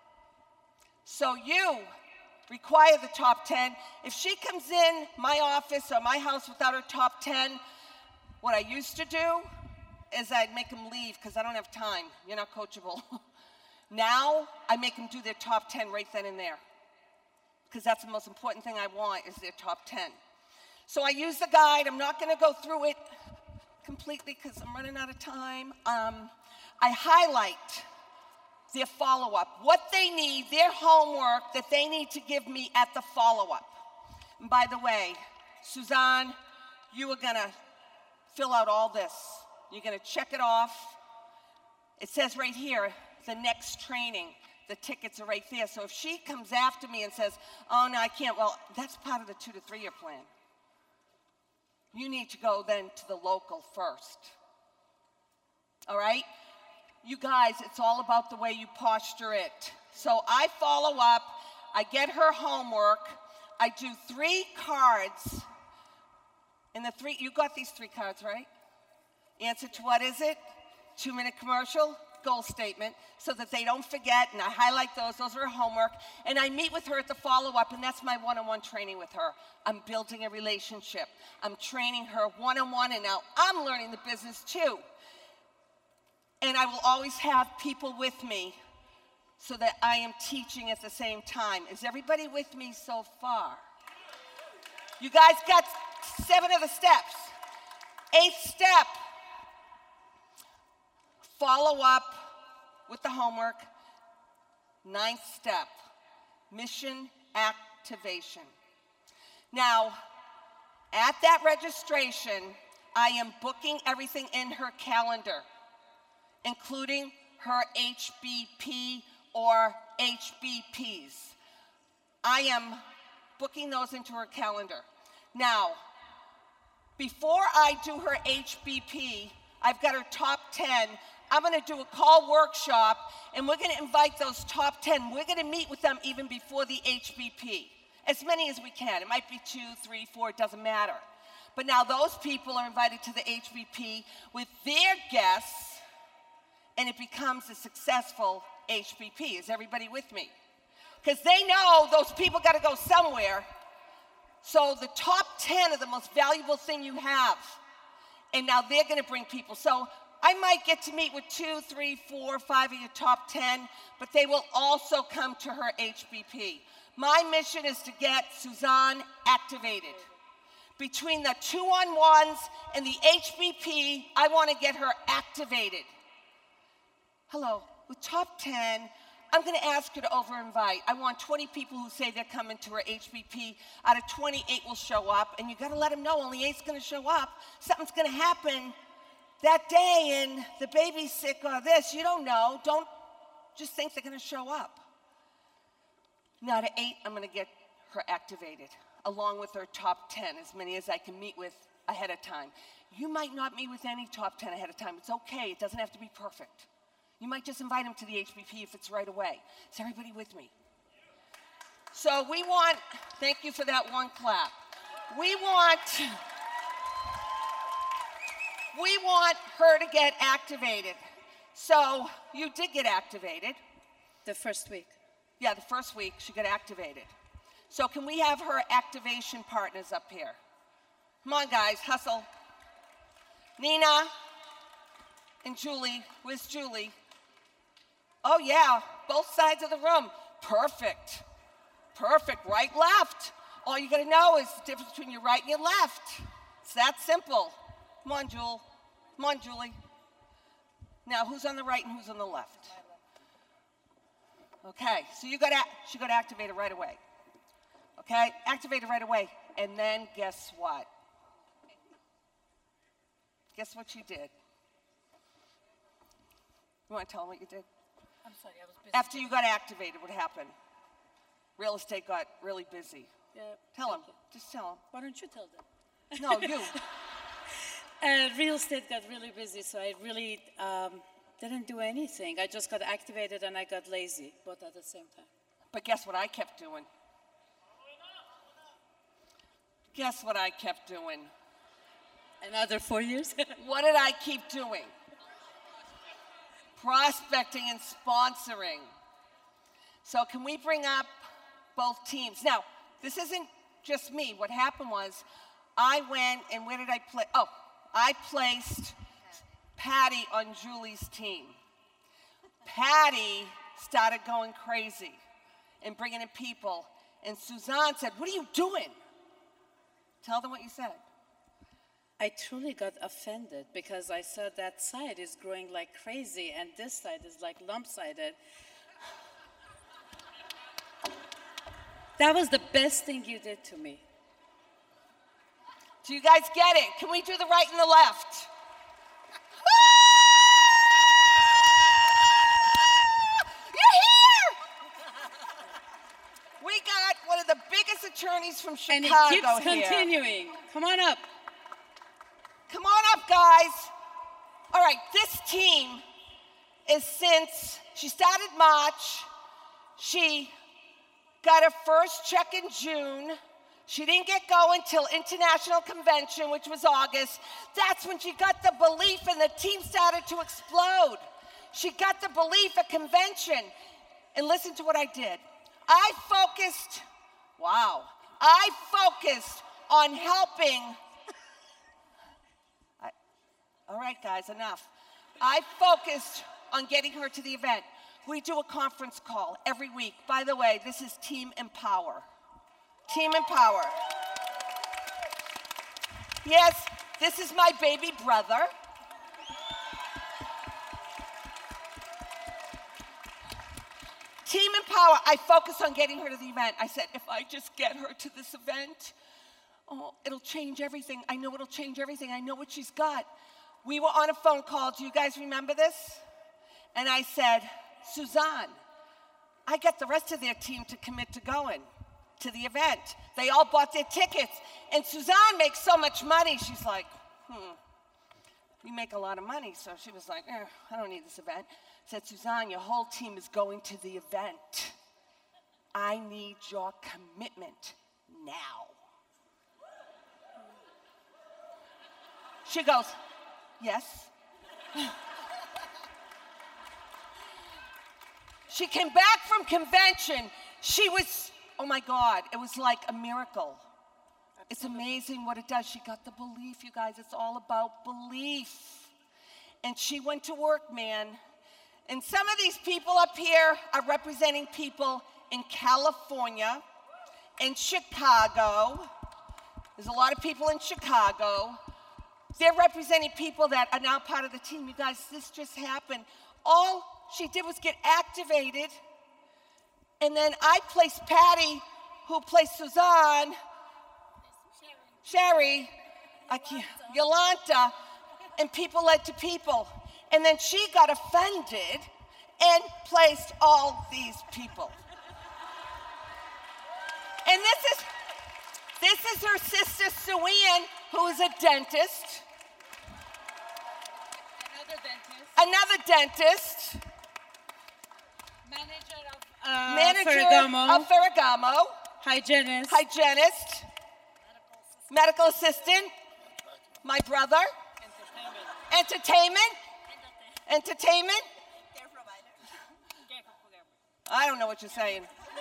[SPEAKER 1] So you require the top ten. If she comes in my office or my house without her top ten, what I used to do is I'd make them leave because I don't have time. You're not coachable. Now I make them do their top ten right then and there, because that's the most important thing I want is their top ten. So I use the guide. I'm not going to go through it completely because I'm running out of time. Um, I highlight their follow-up, what they need, their homework that they need to give me at the follow-up. And by the way, Suzanne, you are going to fill out all this. You're going to check it off. It says right here, the next training. The tickets are right there. So if she comes after me and says, oh, no, I can't, well, that's part of the two to three year plan. You need to go then to the local first. All right? You guys, it's all about the way you posture it. So I follow up. I get her homework. I do three cards. And the three, you got these three cards, right? Answer to what is it? Two-minute commercial, goal statement, so that they don't forget, and I highlight those. Those are her homework. And I meet with her at the follow-up, and that's my one-on-one training with her. I'm building a relationship. I'm training her one-on-one, and now I'm learning the business too. And I will always have people with me so that I am teaching at the same time. Is everybody with me so far? You guys got seven of the steps. Eighth step, follow up with the homework. Ninth step, mission activation. Now, at that registration, I am booking everything in her calendar, including her H B P or H B Ps. I am booking those into her calendar. Now, before I do her H B P, I've got her top ten. I'm gonna do a call workshop, and we're gonna invite those top ten. We're gonna meet with them even before the H B P. As many as we can. It might be two, three, four, it doesn't matter. But now those people are invited to the H B P with their guests, and it becomes a successful H B P. Is everybody with me? Because they know those people got to go somewhere. So the top ten are the most valuable thing you have. And now they're going to bring people. So I might get to meet with two, three, four, five of your top ten, but they will also come to her H B P. My mission is to get Suzanne activated. Between the two-on-ones and the H B P, I want to get her activated. Hello, with top ten, I'm going to ask you to over-invite. I want twenty people who say they're coming to our H B P. Out of twenty-eight will show up, and you got to let them know only eight's going to show up. Something's going to happen that day, and the baby's sick or this. You don't know. Don't just think they're going to show up. Now, to eight, I'm going to get her activated, along with her top ten, as many as I can meet with ahead of time. You might not meet with any top ten ahead of time. It's okay. It doesn't have to be perfect. You might just invite them to the H B P if it's right away. Is everybody with me? So we want, thank you for that one clap. We want, we want her to get activated. So you did get activated.
[SPEAKER 3] The first week.
[SPEAKER 1] Yeah, the first week she got activated. So can we have her activation partners up here? Come on, guys, hustle. Nina and Julie. Where's Julie? Oh, yeah, both sides of the room. Perfect. Perfect. Right, left. All you got to know is the difference between your right and your left. It's that simple. Come on, Jewel. Come on, Julie. Now, who's on the right and who's on the left? Okay, so you got she got activated right away. Okay, activated right away. And then guess what? Guess what you did? You want to tell them what you did?
[SPEAKER 3] I'm sorry, I was busy.
[SPEAKER 1] After you got activated, what happened? Real estate got really busy.
[SPEAKER 3] Yeah,
[SPEAKER 1] Tell
[SPEAKER 3] thank
[SPEAKER 1] them.
[SPEAKER 3] you.
[SPEAKER 1] Just tell
[SPEAKER 3] Why don't you tell them?
[SPEAKER 1] them. No, you.
[SPEAKER 3] Uh, real estate got really busy, so I really um, didn't do anything. I just got activated and I got lazy, both at the same time.
[SPEAKER 1] But guess what I kept doing? Guess what I kept doing?
[SPEAKER 3] Another four years?
[SPEAKER 1] What did I keep doing? Prospecting and sponsoring. So can we bring up both teams? Now, this isn't just me. What happened was I went and where did I play? Oh, I placed Patty on Julie's team. Patty started going crazy and bringing in people. And Suzanne said, what are you doing? Tell them what you said.
[SPEAKER 3] I truly got offended because I saw that side is growing like crazy and this side is like lump-sided. That was the best thing you did to me.
[SPEAKER 1] Do you guys get it? Can we do the right and the left? You're here! We got one of the biggest attorneys from Chicago
[SPEAKER 3] And it keeps
[SPEAKER 1] here.
[SPEAKER 3] continuing. Come on up.
[SPEAKER 1] Come on up, guys. All right, this team is since she started March. She got her first check in June. She didn't get going till International Convention, which was August. That's when she got the belief and the team started to explode. She got the belief at convention. And listen to what I did. I focused, wow, I focused on helping. I, all right, guys, enough. I focused on getting her to the event. We do a conference call every week. By the way, this is Team Empower. Team Empower. Yes, this is my baby brother. Team Empower, I focused on getting her to the event. I said, if I just get her to this event, oh, it'll change everything. I know it'll change everything. I know what she's got. We were on a phone call. Do you guys remember this? And I said, Suzanne, I got the rest of their team to commit to going to the event. They all bought their tickets. And Suzanne makes so much money. She's like, hmm, you make a lot of money. So she was like, eh, I don't need this event. I said, Suzanne, your whole team is going to the event. I need your commitment now. She goes, yes. She came back from convention. She was, oh my God, it was like a miracle. It's amazing what it does. She got the belief, you guys. It's all about belief. And she went to work, man. And some of these people up here are representing people in California, in Chicago. There's a lot of people in Chicago. They're representing people that are now part of the team. You guys, this just happened. All she did was get activated. And then I placed Patty, who placed Suzanne, Sherry, I can't, Yolanta, and people led to people. And then she got offended and placed all these people. And this is, this is her sister, Sue Ann, who is a dentist.
[SPEAKER 3] Another dentist.
[SPEAKER 1] Another dentist.
[SPEAKER 3] Manager of uh,
[SPEAKER 1] Manager
[SPEAKER 3] Ferragamo.
[SPEAKER 1] of Ferragamo.
[SPEAKER 3] Hygienist.
[SPEAKER 1] Hygienist. Medical assistant. My brother.
[SPEAKER 3] Entertainment.
[SPEAKER 1] Entertainment. Entertainment.
[SPEAKER 4] Care provider.
[SPEAKER 1] I don't know what you're saying.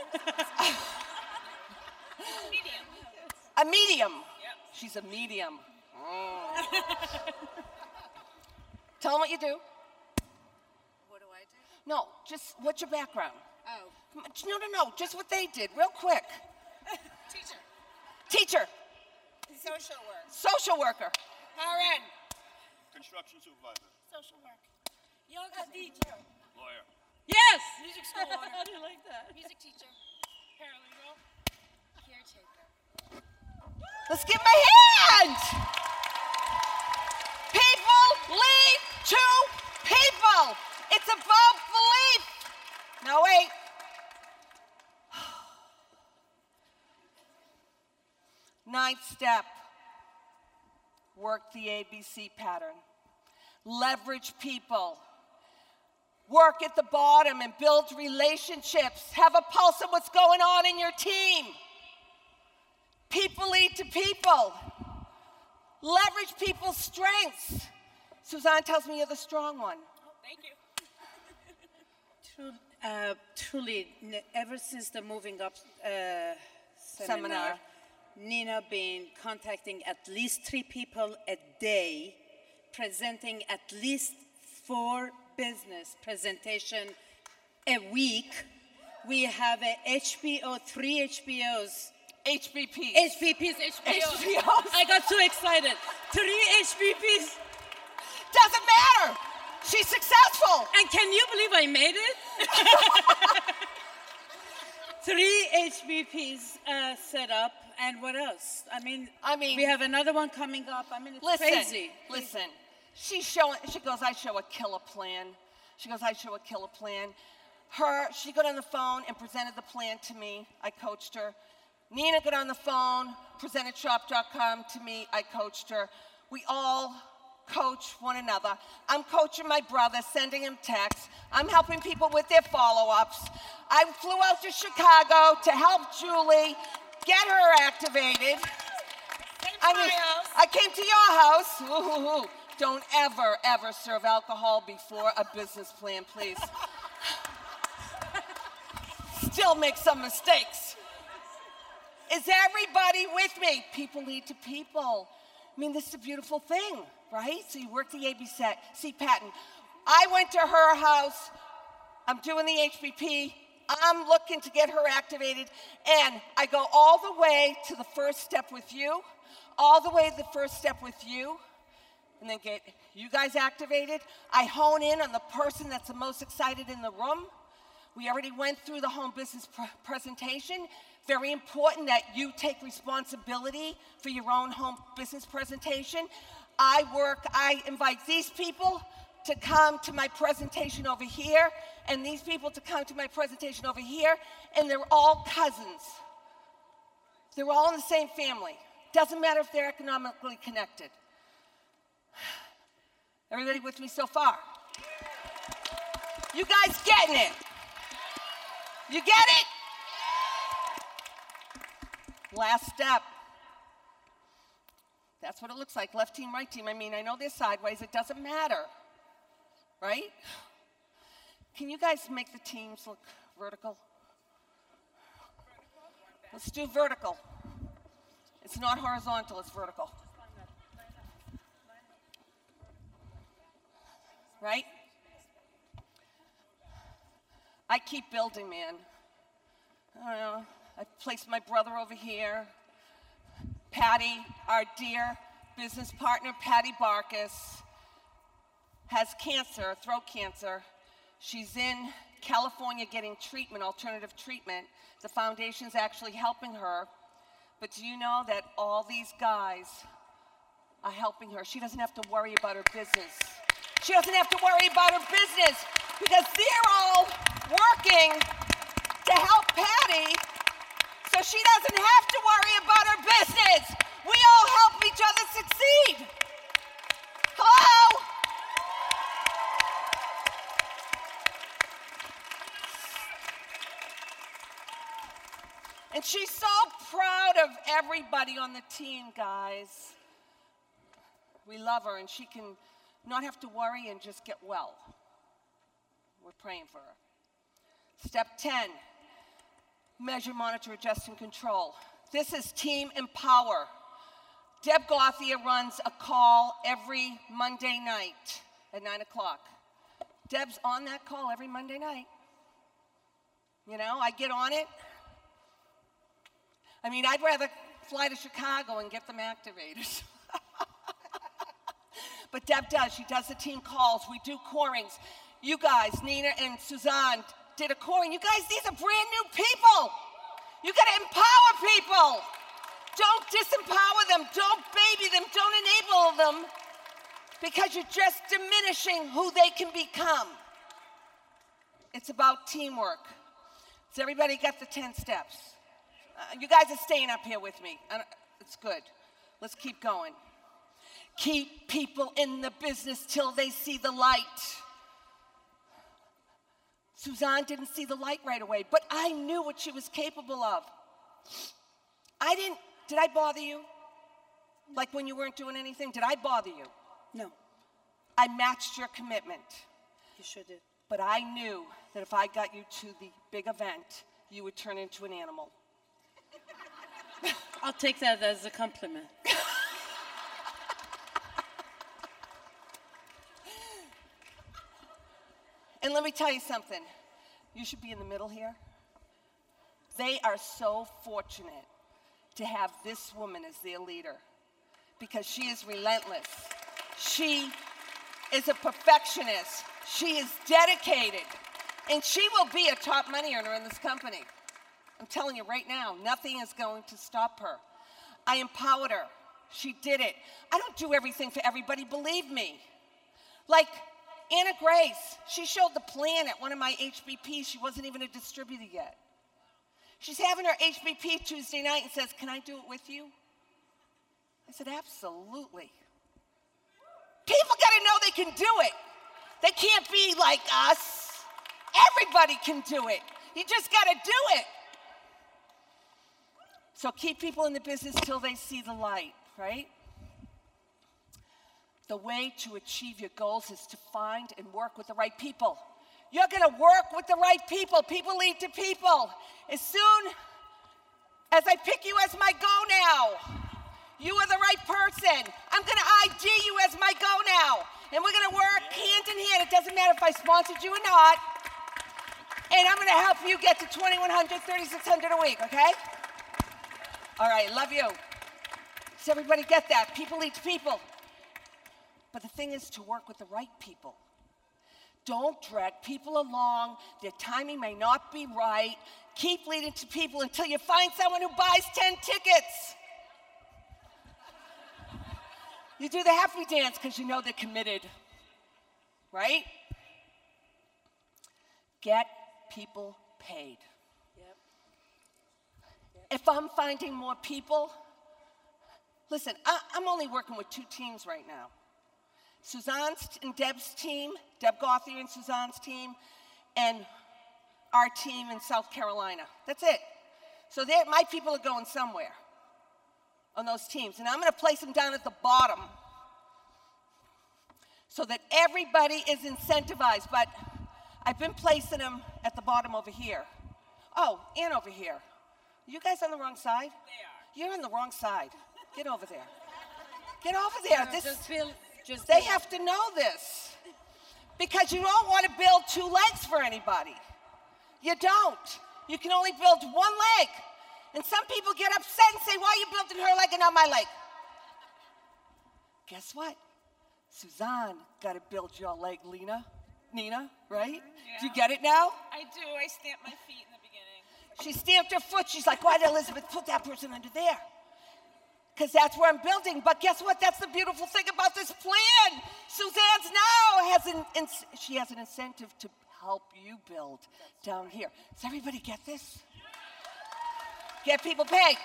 [SPEAKER 4] Medium.
[SPEAKER 1] A medium. She's a medium. Mm. Tell them what you do.
[SPEAKER 4] What do I do?
[SPEAKER 1] No, just what's your background?
[SPEAKER 4] Oh,
[SPEAKER 1] No, no, no, just what they did, real quick.
[SPEAKER 4] teacher.
[SPEAKER 1] Teacher,
[SPEAKER 4] Social work.
[SPEAKER 1] social worker.
[SPEAKER 4] R N.
[SPEAKER 5] Construction supervisor.
[SPEAKER 4] Social work. Yoga teacher.
[SPEAKER 5] Lawyer.
[SPEAKER 3] Yes!
[SPEAKER 4] Music school owner.
[SPEAKER 3] How do you like that?
[SPEAKER 4] Music teacher. Paralegal. Caretaker.
[SPEAKER 1] Let's give him a hand. People lead to people. It's about belief. Now wait. Ninth step, work the A B C pattern. Leverage people. Work at the bottom and build relationships. Have a pulse of what's going on in your team. People lead to people. Leverage people's strengths. Suzanne tells me you're the strong one.
[SPEAKER 4] Thank you.
[SPEAKER 3] True, uh, truly, n- ever since the Moving Up uh, seminar,
[SPEAKER 1] Seminar.
[SPEAKER 3] Nina been contacting at least three people a day, presenting at least four business presentation a week. We have a H B O, three H B Os.
[SPEAKER 1] H B P.
[SPEAKER 3] H B Ps, H B Os.
[SPEAKER 1] H B Os.
[SPEAKER 3] I got too excited. Three H B Ps.
[SPEAKER 1] Doesn't matter. She's successful.
[SPEAKER 3] And can you believe I made it? Three H B Ps uh, set up, and what else? I mean,
[SPEAKER 1] I mean-
[SPEAKER 3] we have another one coming up. I mean, it's
[SPEAKER 1] Listen,
[SPEAKER 3] crazy.
[SPEAKER 1] listen. She's showing, she goes, I show a killer plan. She goes, I show a killer plan. Her, she got on the phone and presented the plan to me. I coached her. Nina got on the phone, presented shop dot com to me. I coached her. We all coach one another. I'm coaching my brother, sending him texts. I'm helping people with their follow-ups. I flew out to Chicago to help Julie get her activated. I mean, I came to your house. Ooh, don't ever, ever serve alcohol before a business plan, please. Still make some mistakes. Is everybody with me? People lead to people. I mean, this is a beautiful thing, right? So you work the A B C pattern. I went to her house. I'm doing the H B P. I'm looking to get her activated. And I go all the way to the first step with you, all the way to the first step with you, and then get you guys activated. I hone in on the person that's the most excited in the room. We already went through the home business pr- presentation. Very important that you take responsibility for your own home business presentation. I work, I invite these people to come to my presentation over here, and these people to come to my presentation over here, and they're all cousins. They're all in the same family. Doesn't matter if they're economically connected. Everybody with me so far? You guys getting it? You get it? Last step. That's what it looks like, left team, right team. I mean, I know they're sideways, it doesn't matter, right? Can you guys make the teams look vertical? Let's do vertical. It's not horizontal, it's vertical. Right? I keep building, man. I don't know. I placed my brother over here. Patty, our dear business partner, Patty Barkus, has cancer, throat cancer. She's in California getting treatment, alternative treatment. The foundation's actually helping her. But do you know that all these guys are helping her? She doesn't have to worry about her business. She doesn't have to worry about her business because they're all working to help Patty, so she doesn't have to worry about her business. We all help each other succeed. Hello? And she's so proud of everybody on the team, guys. We love her, and she can not have to worry and just get well. We're praying for her. Step ten, measure, monitor, adjust, and control. This is Team Empower. Deb Gothia runs a call every Monday night at nine o'clock. Deb's on that call every Monday night. You know, I get on it. I mean, I'd rather fly to Chicago and get them activated. But Deb does. She does the team calls. We do corings. You guys, Nina and Suzanne, did a coring. You guys, these are brand new people. You got to empower people. Don't disempower them. Don't baby them. Don't enable them because you're just diminishing who they can become. It's about teamwork. Has everybody got the ten steps? Uh, you guys are staying up here with me. And It's good. Let's keep going. Keep people in the business till they see the light. Suzanne didn't see the light right away, but I knew what she was capable of. I didn't, did I bother you? Like when you weren't doing anything, did I bother you?
[SPEAKER 3] No,
[SPEAKER 1] I matched your commitment,
[SPEAKER 3] you sure did.
[SPEAKER 1] but I knew that if I got you to the big event, you would turn into an animal.
[SPEAKER 3] I'll take that as a compliment.
[SPEAKER 1] And let me tell you something. You should be in the middle here. They are so fortunate to have this woman as their leader because she is relentless. She is a perfectionist. She is dedicated. And she will be a top money earner in this company. I'm telling you right now, nothing is going to stop her. I empowered her. She did it. I don't do everything for everybody, believe me. Like Anna Grace, she showed the plan at one of my H B Ps. She wasn't even a distributor yet. She's having her H B P Tuesday night and says, can I do it with you? I said, absolutely. People got to know they can do it. They can't be like us. Everybody can do it. You just got to do it. So keep people in the business till they see the light, right? The way to achieve your goals is to find and work with the right people. You're going to work with the right people. People lead to people. As soon as I pick you as my go now, you are the right person. I'm going to I D you as my go now. And we're going to work hand in hand. It doesn't matter if I sponsored you or not. And I'm going to help you get to twenty-one hundred, thirty-six hundred a week, okay? All right, love you. Does everybody get that? People lead to people. But the thing is to work with the right people. Don't drag people along. Their timing may not be right. Keep leading to people until you find someone who buys ten tickets. You do the happy dance because you know they're committed, right? Get people paid.
[SPEAKER 3] Yep.
[SPEAKER 1] If I'm finding more people, listen, I, I'm only working with two teams right now. Suzanne's and Deb's team, Deb Gauthier and Suzanne's team, and our team in South Carolina. That's it. So my people are going somewhere on those teams. And I'm going to place them down at the bottom so that everybody is incentivized. But I've been placing them at the bottom over here. Oh, and over here. Are you guys on the wrong side?
[SPEAKER 4] They
[SPEAKER 1] You're on the wrong side. Get over there. Get over there.
[SPEAKER 3] No,
[SPEAKER 1] This,
[SPEAKER 3] just feel, just
[SPEAKER 1] they
[SPEAKER 3] feel-
[SPEAKER 1] have to know this. Because you don't want to build two legs for anybody. You don't. You can only build one leg. And some people get upset and say, why are you building her leg and not my leg? Guess what? Suzanne got to build your leg, Lena. Nina, right? Do you get it now?
[SPEAKER 4] I do. I stamp my feet in the beginning.
[SPEAKER 1] She stamped her foot. She's like, why did Elizabeth put that person under there? Because that's where I'm building. But guess what? That's the beautiful thing about this plan. Suzanne's now has an, ins- she has an incentive to help you build down here. Does everybody get this? Get people paid.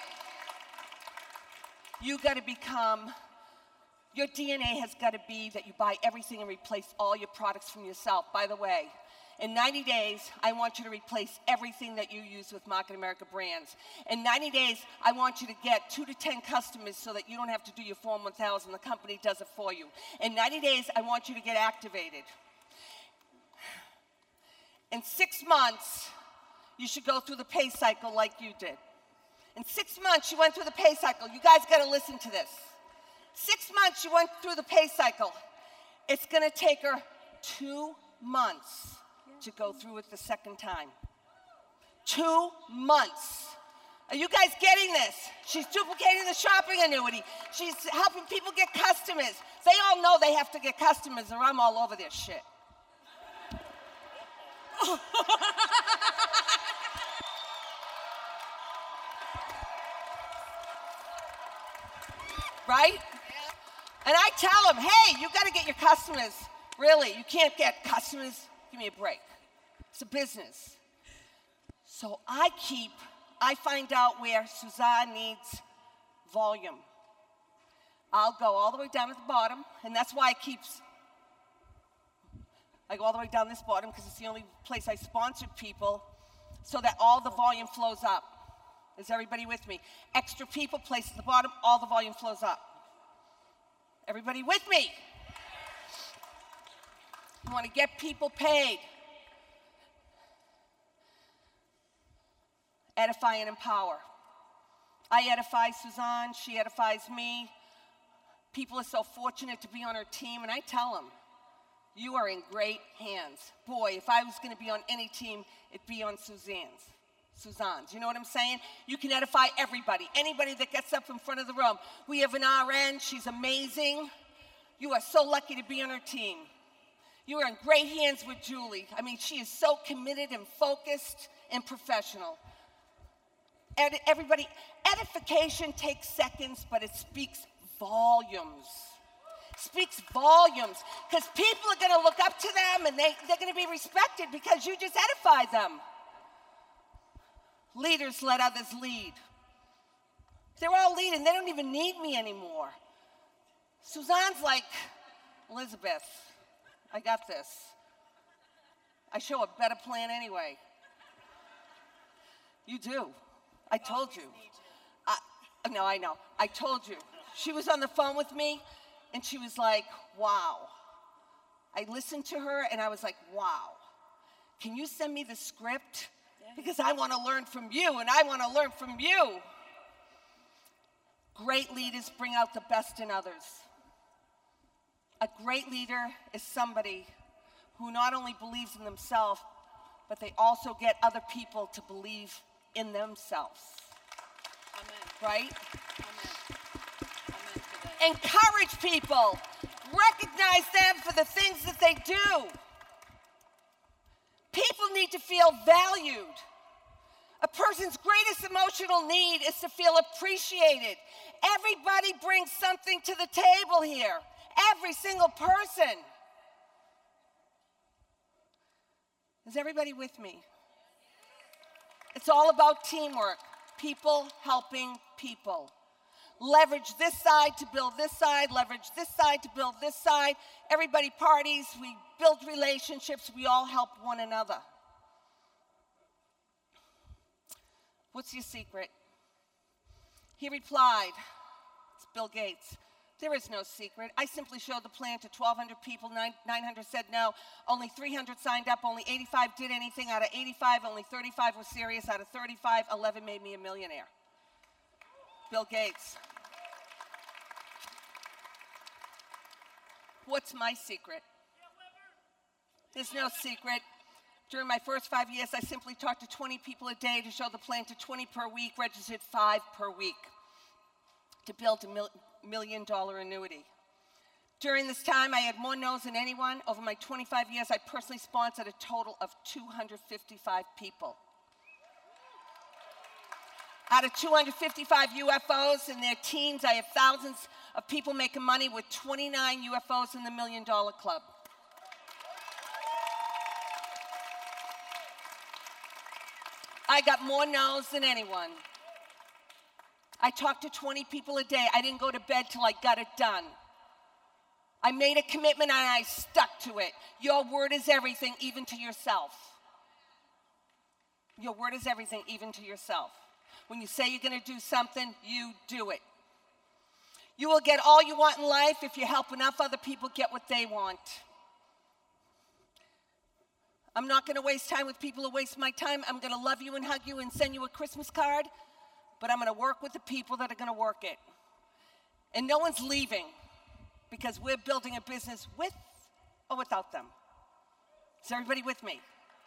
[SPEAKER 1] You got to become, your D N A has got to be that you buy everything and replace all your products from yourself. By the way, in ninety days, I want you to replace everything that you use with Market America brands. In ninety days, I want you to get two to ten customers so that you don't have to do your Form one thousand. The company does it for you. In ninety days, I want you to get activated. In six months, you should go through the pay cycle like you did. In six months, you went through the pay cycle. You guys got to listen to this. Six months, you went through the pay cycle. It's going to take her two months to go through it the second time. Two months. Are you guys getting this? She's duplicating the shopping annuity. She's helping people get customers. They all know they have to get customers or I'm all over their shit. Right? And I tell them, hey, you got to get your customers. Really, you can't get customers. Give me a break. It's a business. So I keep, I find out where Suzanne needs volume. I'll go all the way down at the bottom, and that's why I keep, I go all the way down this bottom because it's the only place I sponsored people so that all the volume flows up. Is everybody with me? Extra people placed at the bottom, all the volume flows up. Everybody with me? You want to get people paid. Edify and empower. I edify Suzanne, she edifies me. People are so fortunate to be on her team, and I tell them, you are in great hands. Boy, if I was going to be on any team, it'd be on Suzanne's. Suzanne's, you know what I'm saying? You can edify everybody, anybody that gets up in front of the room. We have an R N, she's amazing. You are so lucky to be on her team. You are in great hands with Julie. I mean, she is so committed and focused and professional. Ed- everybody, edification takes seconds, but it speaks volumes. Speaks volumes, because people are going to look up to them and they, they're going to be respected because you just edify them. Leaders let others lead. They're all leading. They don't even need me anymore. Suzanne's like, Elizabeth, I got this. I show a better plan anyway. You do. I told you. I, no, I know. I told you. She was on the phone with me, and she was like, wow. I listened to her, and I was like, wow. Can you send me the script? Because I want to learn from you, and I want to learn from you. Great leaders bring out the best in others. A great leader is somebody who not only believes in themselves, but they also get other people to believe in themselves.
[SPEAKER 3] Amen.
[SPEAKER 1] Right?
[SPEAKER 3] Amen. Amen to that.
[SPEAKER 1] Encourage people. Recognize them for the things that they do. People need to feel valued. A person's greatest emotional need is to feel appreciated. Everybody brings something to the table here. Every single person. Is everybody with me? It's all about teamwork. People helping people. Leverage this side to build this side, leverage this side to build this side. Everybody parties, we build relationships, we all help one another. What's your secret? He replied, it's Bill Gates, there is no secret. I simply showed the plan to twelve hundred people, nine hundred said no, only three hundred signed up, only eighty-five did anything. Out of eighty-five, only thirty-five were serious. Out of thirty-five, eleven made me a millionaire. Bill Gates. What's my secret? There's no secret. During my first five years, I simply talked to twenty people a day to show the plan to twenty per week, registered five per week to build a mil million dollar annuity. During this time, I had more no's than anyone. Over my twenty-five years, I personally sponsored a total of two hundred fifty-five people. Out of two hundred fifty-five U F Os and their teams, I have thousands of people making money with twenty-nine U F Os in the Million Dollar Club. I got more no's than anyone. I talked to twenty people a day. I didn't go to bed till I got it done. I made a commitment and I stuck to it. Your word is everything, even to yourself. Your word is everything, even to yourself. When you say you're going to do something, you do it. You will get all you want in life if you help enough other people get what they want. I'm not going to waste time with people who waste my time. I'm going to love you and hug you and send you a Christmas card, but I'm going to work with the people that are going to work it. And no one's leaving because we're building a business with or without them. Is everybody with me?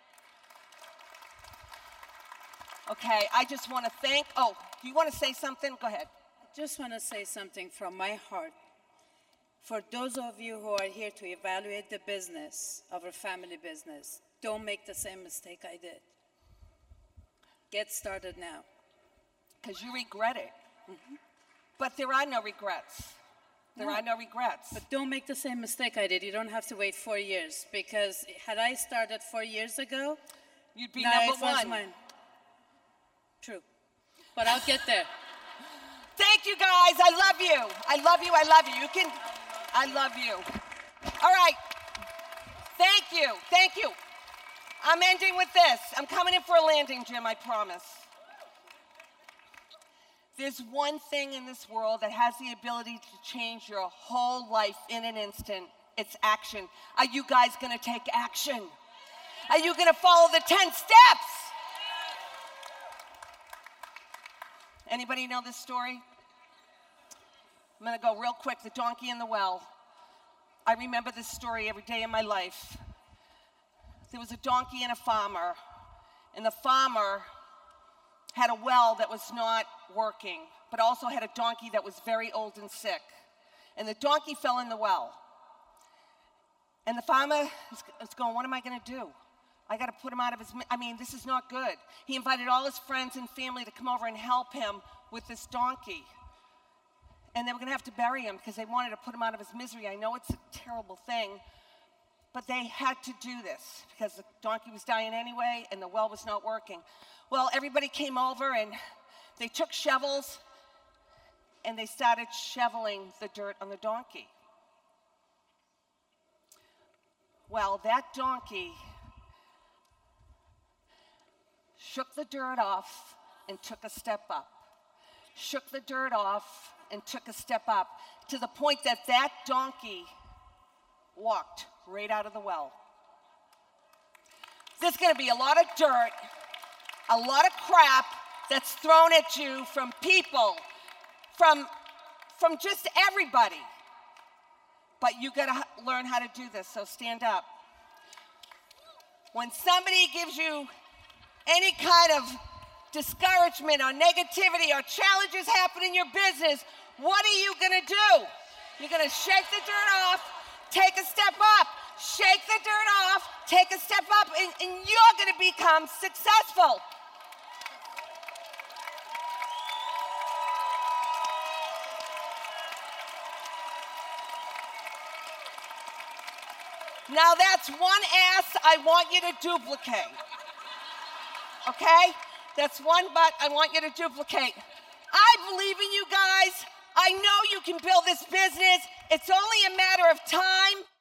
[SPEAKER 1] Okay, I just want to thank, oh, do you want to say something? Go ahead.
[SPEAKER 3] I just want to say something from my heart. For those of you who are here to evaluate the business of our family business, don't make the same mistake I did. Get started now.
[SPEAKER 1] Because you regret it. Mm-hmm. But there are no regrets. There no. are no regrets.
[SPEAKER 3] But don't make the same mistake I did. You don't have to wait four years. Because had I started four years ago,
[SPEAKER 1] you'd be
[SPEAKER 3] now
[SPEAKER 1] number
[SPEAKER 3] it was
[SPEAKER 1] one.
[SPEAKER 3] Mine. True. But I'll get there.
[SPEAKER 1] Thank you, guys. I love you. I love you. I love you. You can, I love you. All right. Thank you. Thank you. I'm ending with this. I'm coming in for a landing, Jim, I promise. There's one thing in this world that has the ability to change your whole life in an instant. It's action. Are you guys going to take action? Are you going to follow the ten steps? Anybody know this story? I'm going to go real quick. The donkey in the well. I remember this story every day of my life. There was a donkey and a farmer, and the farmer had a well that was not working, but also had a donkey that was very old and sick. And the donkey fell in the well. And the farmer was going, what am I going to do? I got to put him out of his, I mean, this is not good. He invited all his friends and family to come over and help him with this donkey. And they were going to have to bury him because they wanted to put him out of his misery. I know it's a terrible thing, but they had to do this because the donkey was dying anyway and the well was not working. Well, everybody came over and they took shovels and they started shoveling the dirt on the donkey. Well, that donkey shook the dirt off and took a step up. Shook the dirt off and took a step up to the point that that donkey walked right out of the well. There's going to be a lot of dirt, a lot of crap that's thrown at you from people, from, from just everybody. But you got to learn how to do this, so stand up. When somebody gives you any kind of discouragement or negativity or challenges happen in your business, what are you going to do? You're going to shake the dirt off, take a step up, shake the dirt off, take a step up, and, and you're going to become successful. Now that's one ass I want you to duplicate. Okay? That's one butt I want you to duplicate. I believe in you guys. I know you can build this business. It's only a matter of time.